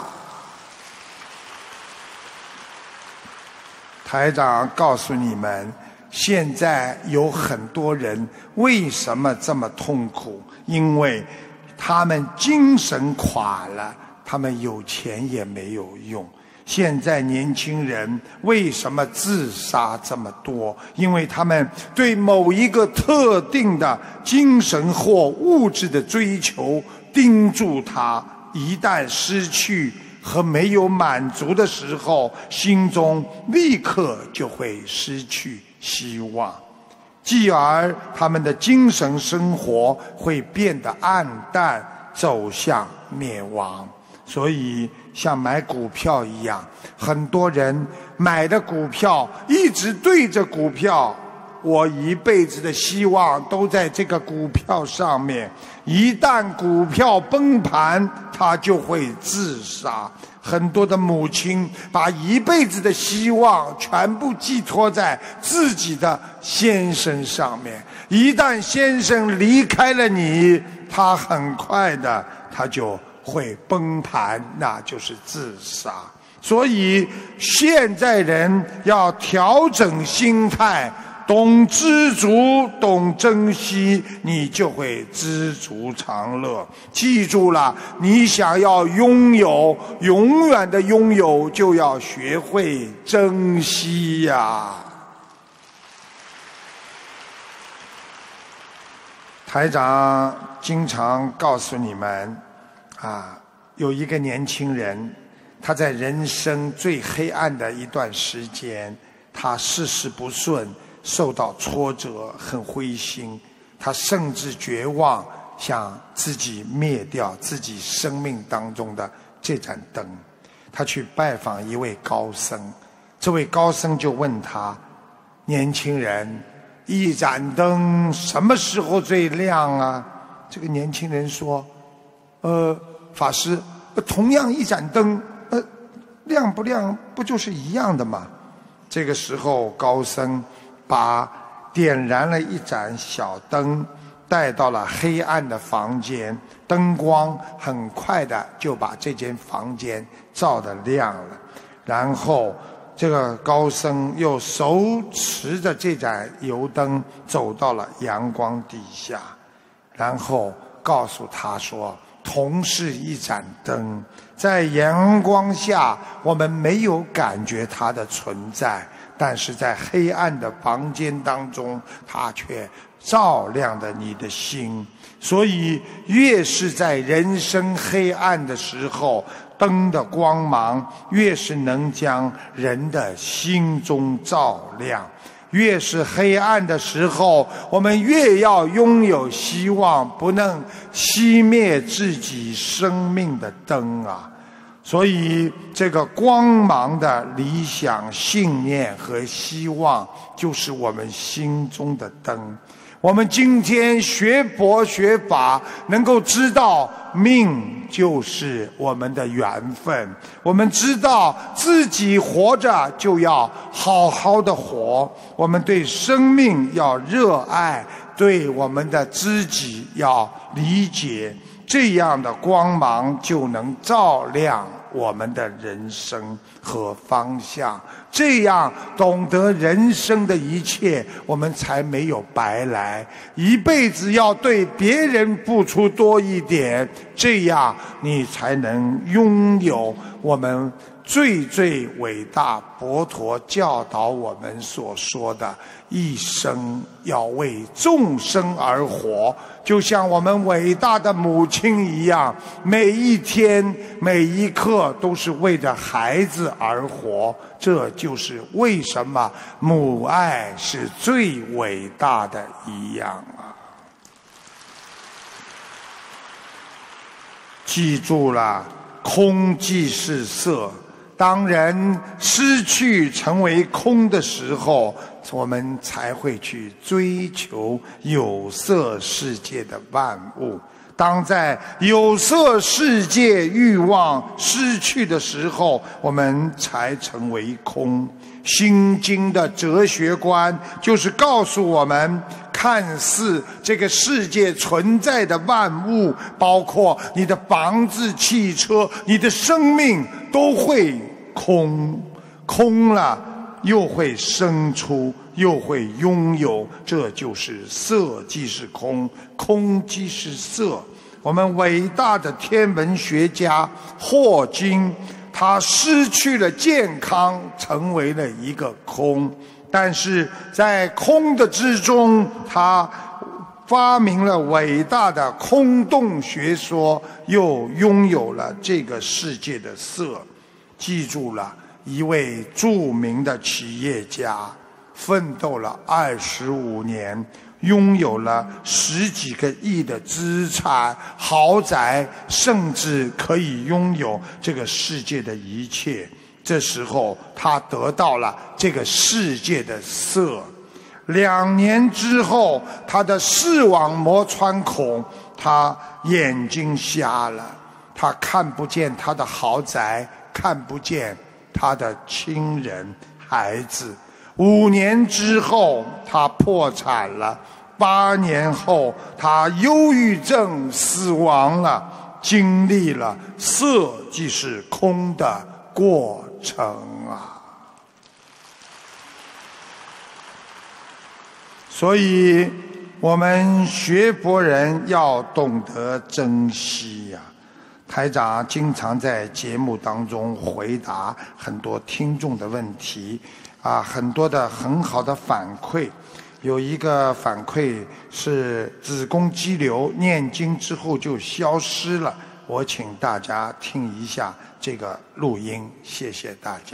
B: 台长告诉你们，现在有很多人为什么这么痛苦？因为他们精神垮了，他们有钱也没有用。现在年轻人为什么自杀这么多？因为他们对某一个特定的精神或物质的追求盯住它，一旦失去和没有满足的时候，心中立刻就会失去希望。继而他们的精神生活会变得暗淡，走向灭亡。所以像买股票一样，很多人买的股票一直对着股票，我一辈子的希望都在这个股票上面，一旦股票崩盘，他就会自杀。很多的母亲把一辈子的希望全部寄托在自己的先生上面，一旦先生离开了你，他很快的他就会崩盘，那就是自杀。所以现在人要调整心态，懂知足，懂珍惜，你就会知足常乐。记住了，你想要拥有永远的拥有，就要学会珍惜呀。台长经常告诉你们啊，有一个年轻人，他在人生最黑暗的一段时间，他事事不顺，受到挫折，很灰心，他甚至绝望，想自己灭掉自己生命当中的这盏灯。他去拜访一位高僧，这位高僧就问他，年轻人，一盏灯什么时候最亮啊？这个年轻人说，呃，法师，同样一盏灯，呃，亮不亮不就是一样的吗？这个时候高僧把点燃了一盏小灯带到了黑暗的房间，灯光很快的就把这间房间照得亮了。然后这个高僧又手持着这盏油灯走到了阳光底下，然后告诉他说，同是一盏灯，在阳光下我们没有感觉它的存在，但是在黑暗的房间当中，它却照亮了你的心。所以越是在人生黑暗的时候，灯的光芒越是能将人的心中照亮。越是黑暗的时候，我们越要拥有希望，不能熄灭自己生命的灯啊。所以这个光芒的理想、信念和希望，就是我们心中的灯。我们今天学佛学法，能够知道命就是我们的缘分，我们知道自己活着就要好好的活，我们对生命要热爱，对我们的知己要理解，这样的光芒就能照亮我们的人生和方向。这样懂得人生的一切，我们才没有白来。一辈子要对别人付出多一点，这样你才能拥有我们最最伟大佛陀教导我们所说的一生要为众生而活。就像我们伟大的母亲一样，每一天每一刻都是为着孩子而活。这就是为什么母爱是最伟大的一样啊！记住了， 空即是色。当人失去成为空的时候，我们才会去追求有色世界的万物。当在有色世界欲望失去的时候，我们才成为空。心经的哲学观就是告诉我们，看似这个世界存在的万物，包括你的房子、汽车、你的生命，都会空。空了又会生出，又会拥有，这就是色即是空，空即是色。我们伟大的天文学家霍金，他失去了健康，成为了一个空，但是在空的之中，他发明了伟大的空洞学说，又拥有了这个世界的色。记住了，一位著名的企业家奋斗了二十五年，拥有了十几个亿的资产、豪宅，甚至可以拥有这个世界的一切。这时候他得到了这个世界的色。两年之后，他的视网膜穿孔，他眼睛瞎了，他看不见他的豪宅，看不见他的亲人孩子。五年之后他破产了，八年后他忧郁症死亡了，经历了色即是空的过程啊。所以我们学佛人要懂得珍惜呀、啊。台长经常在节目当中回答很多听众的问题啊，很多的很好的反馈。有一个反馈是子宫肌瘤念经之后就消失了，我请大家听一下这个录音，谢谢大家。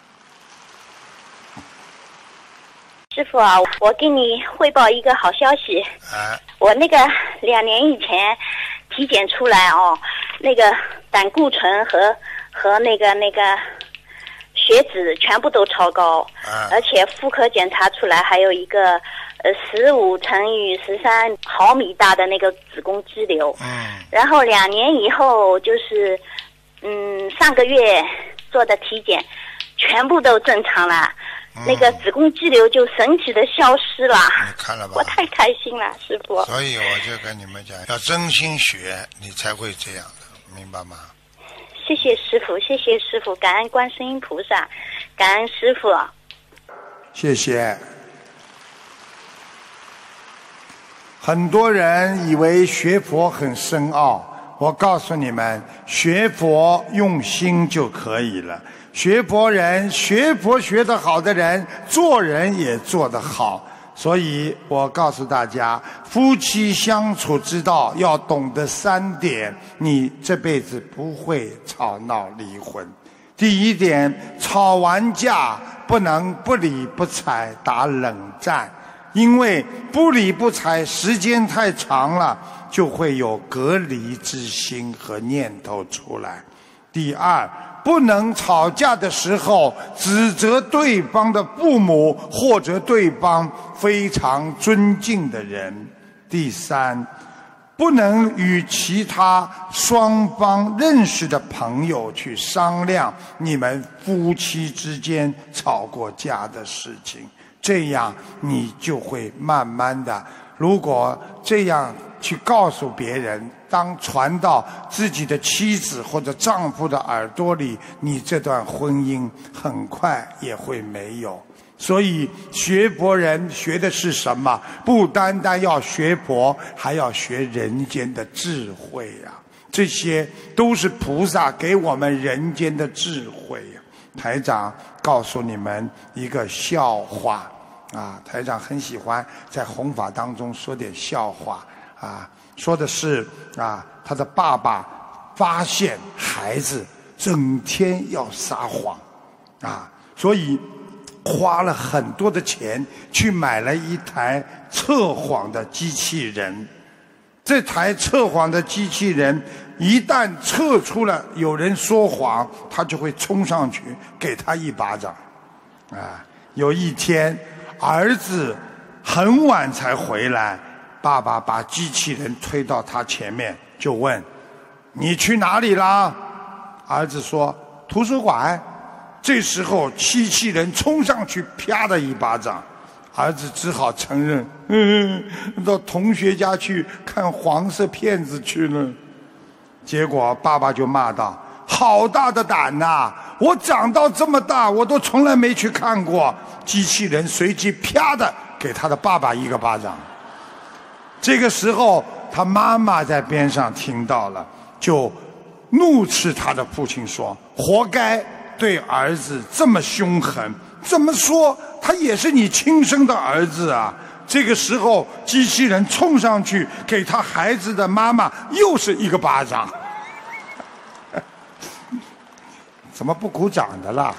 E: 师傅啊，我给你汇报一个好消息。
D: 啊，
E: 我那个两年以前体检出来哦，那个胆固醇和和那个那个血脂全部都超高，
D: 啊，
E: 而且妇科检查出来还有一个呃十五乘以十三毫米大的那个子宫肌瘤。
D: 嗯，
E: 然后两年以后就是嗯上个月做的体检，全部都正常了。那个子宫肌瘤就神奇的消失了，
D: 你看了吧？
E: 我太开心了，师傅。
D: 所以我就跟你们讲，要真心学，你才会这样的，明白吗？
E: 谢谢师傅，谢谢师傅，感恩观世音菩萨，感恩师傅。
B: 谢谢。很多人以为学佛很深奥，我告诉你们，学佛用心就可以了。学佛人，学佛学得好的人，做人也做得好。所以我告诉大家，夫妻相处之道要懂得三点，你这辈子不会吵闹离婚。第一点，吵完架不能不理不睬打冷战，因为不理不睬时间太长了，就会有隔离之心和念头出来。第二，不能吵架的时候指责对方的父母或者对方非常尊敬的人。第三，不能与其他双方认识的朋友去商量你们夫妻之间吵过架的事情，这样你就会慢慢的，如果这样去告诉别人，当传到自己的妻子或者丈夫的耳朵里，你这段婚姻很快也会没有。所以学佛人学的是什么？不单单要学佛，还要学人间的智慧啊！这些都是菩萨给我们人间的智慧啊！台长告诉你们一个笑话啊，台长很喜欢在弘法当中说点笑话啊，说的是啊，他的爸爸发现孩子整天要撒谎啊，所以花了很多的钱去买了一台测谎的机器人。 这台测谎的机器人一旦测出了有人说谎，他就会冲上去给他一巴掌。啊，有一天儿子很晚才回来，爸爸把机器人推到他前面，就问：你去哪里啦？儿子说：图书馆。这时候机器人冲上去啪的一巴掌，儿子只好承认，嗯，到同学家去看黄色片子去了。结果爸爸就骂道：好大的胆呐！我长到这么大我都从来没去看过。机器人随即啪的给他的爸爸一个巴掌。这个时候他妈妈在边上听到了，就怒斥他的父亲说：活该对儿子这么凶狠，怎么说他也是你亲生的儿子啊。这个时候机器人冲上去给他孩子的妈妈又是一个巴掌。怎么不鼓掌的啦？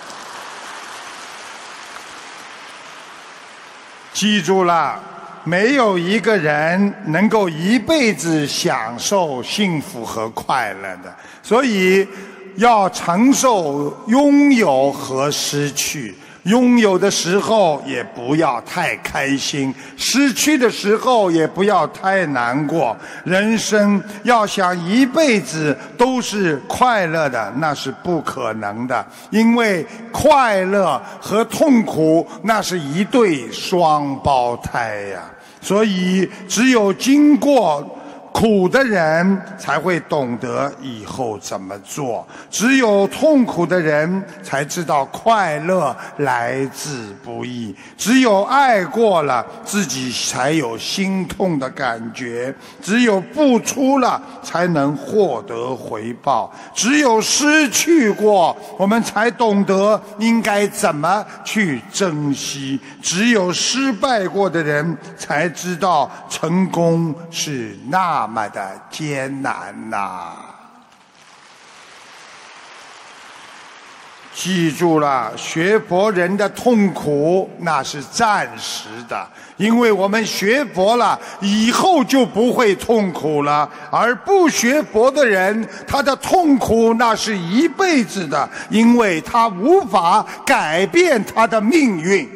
B: 记住了，没有一个人能够一辈子享受幸福和快乐的，所以要承受拥有和失去。拥有的时候也不要太开心，失去的时候也不要太难过。人生要想一辈子都是快乐的，那是不可能的，因为快乐和痛苦那是一对双胞胎呀。所以只有经过苦的人才会懂得以后怎么做，只有痛苦的人才知道快乐来自不易，只有爱过了自己才有心痛的感觉，只有付出了才能获得回报，只有失去过我们才懂得应该怎么去珍惜，只有失败过的人才知道成功是那那么的艰难呐、啊！记住了，学佛人的痛苦那是暂时的，因为我们学佛了以后就不会痛苦了，而不学佛的人，他的痛苦那是一辈子的，因为他无法改变他的命运。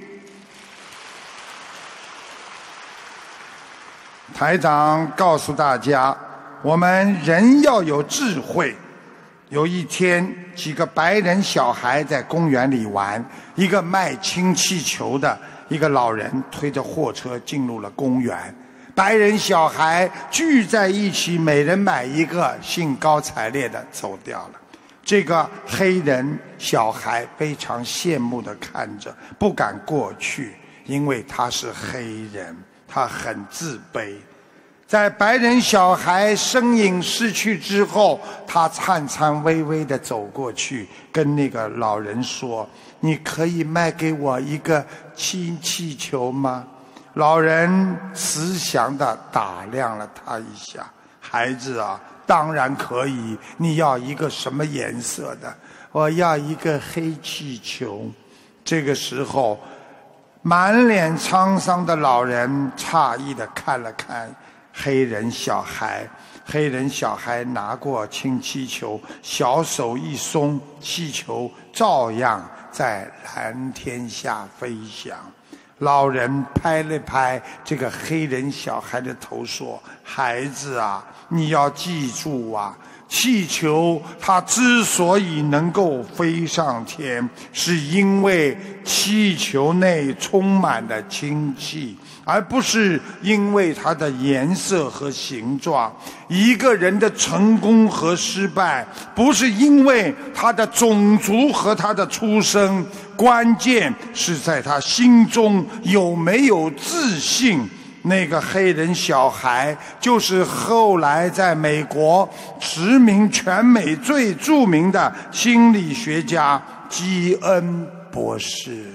B: 台长告诉大家，我们人要有智慧。有一天，几个白人小孩在公园里玩，一个卖氢气球的一个老人推着货车进入了公园，白人小孩聚在一起，每人买一个，兴高采烈地走掉了。这个黑人小孩非常羡慕地看着，不敢过去，因为他是黑人，他很自卑。在白人小孩身影逝去之后，他颤颤巍巍地走过去，跟那个老人说：你可以卖给我一个氢气球吗？老人慈祥地打量了他一下：孩子啊，当然可以，你要一个什么颜色的？我要一个黑气球。这个时候满脸沧桑的老人诧异地看了看黑人小孩，黑人小孩拿过氢气球，小手一松，气球照样在蓝天下飞翔。老人拍了拍这个黑人小孩的头说：孩子啊，你要记住啊，气球它之所以能够飞上天，是因为气球内充满了氢气，而不是因为它的颜色和形状。一个人的成功和失败，不是因为他的种族和他的出身，关键是在他心中有没有自信。那个黑人小孩就是后来在美国驰名全美最著名的心理学家基恩博士。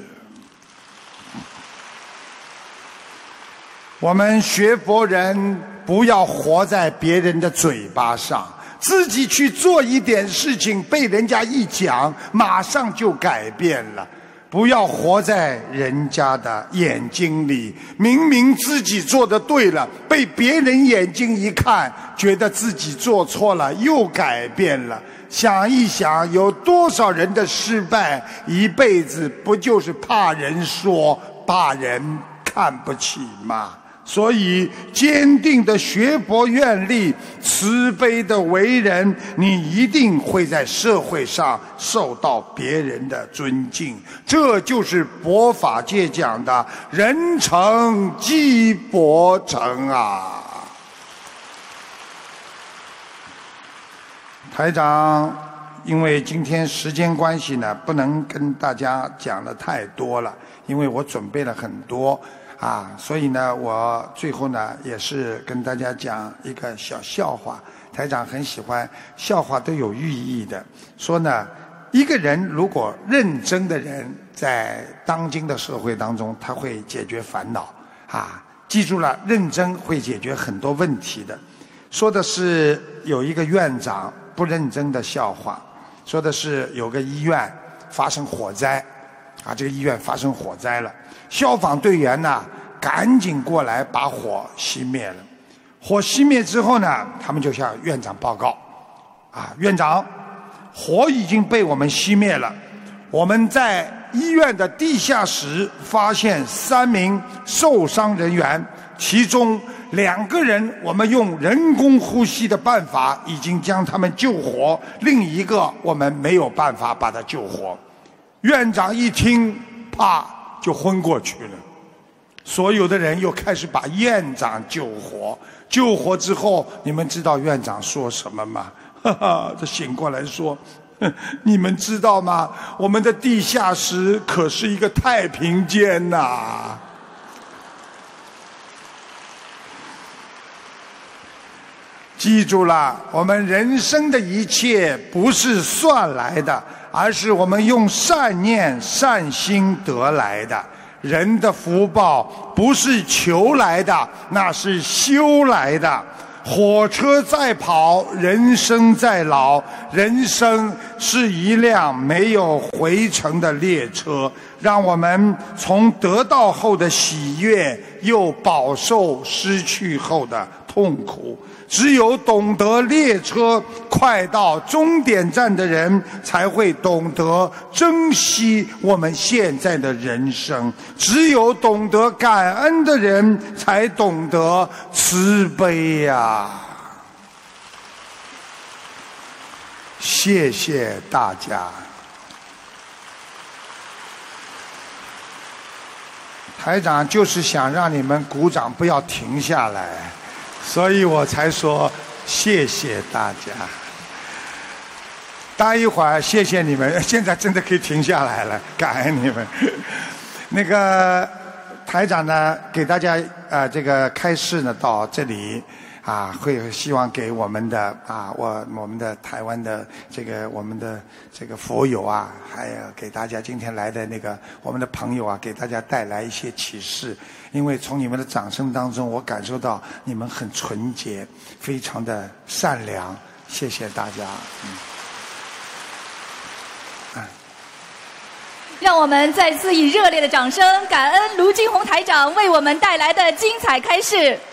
B: 我们学佛人不要活在别人的嘴巴上，自己去做一点事情，被人家一讲，马上就改变了。 不要活在人家的眼睛里，明明自己做的对了，被别人眼睛一看，觉得自己做错了，又改变了。想一想，有多少人的失败，一辈子不就是怕人说，怕人看不起吗？所以坚定的学博愿力，慈悲的为人，你一定会在社会上受到别人的尊敬。这就是佛法界讲的人成即佛成啊。台长因为今天时间关系呢，不能跟大家讲的太多了，因为我准备了很多啊，所以呢，我最后呢也是跟大家讲一个小笑话。台长很喜欢笑话，都有寓意的。说呢，一个人如果认真的人，在当今的社会当中，他会解决烦恼啊。记住了，认真会解决很多问题的。说的是有一个院长不认真的笑话，说的是有个医院发生火灾啊，这个医院发生火灾了。消防队员呢，赶紧过来把火熄灭了。火熄灭之后呢，他们就向院长报告：啊，院长，火已经被我们熄灭了。我们在医院的地下室发现三名受伤人员，其中两个人我们用人工呼吸的办法已经将他们救活，另一个我们没有办法把他救活。院长一听，啪就昏过去了。所有的人又开始把院长救活，救活之后，你们知道院长说什么吗？哈哈，他醒过来说，你们知道吗？我们的地下室可是一个太平间呐、啊！记住了，我们人生的一切不是算来的，而是我们用善念善心得来的。人的福报不是求来的，那是修来的。火车在跑，人生在老，人生是一辆没有回程的列车，让我们从得到后的喜悦，又饱受失去后的痛苦。只有懂得列车快到终点站的人，才会懂得珍惜我们现在的人生。只有懂得感恩的人，才懂得慈悲呀、啊！谢谢大家。台长就是想让你们鼓掌，不要停下来。所以我才说谢谢大家。待一会儿谢谢你们，现在真的可以停下来了，感恩你们。那个台长呢，给大家呃这个开示呢到这里啊，会希望给我们的啊我我们的台湾的这个我们的这个佛友啊，还有给大家今天来的那个我们的朋友啊，给大家带来一些启示。因为从你们的掌声当中，我感受到你们很纯洁，非常的善良。谢谢大家。嗯。啊、
A: 让我们再次以热烈的掌声，感恩卢金红台长为我们带来的精彩开示。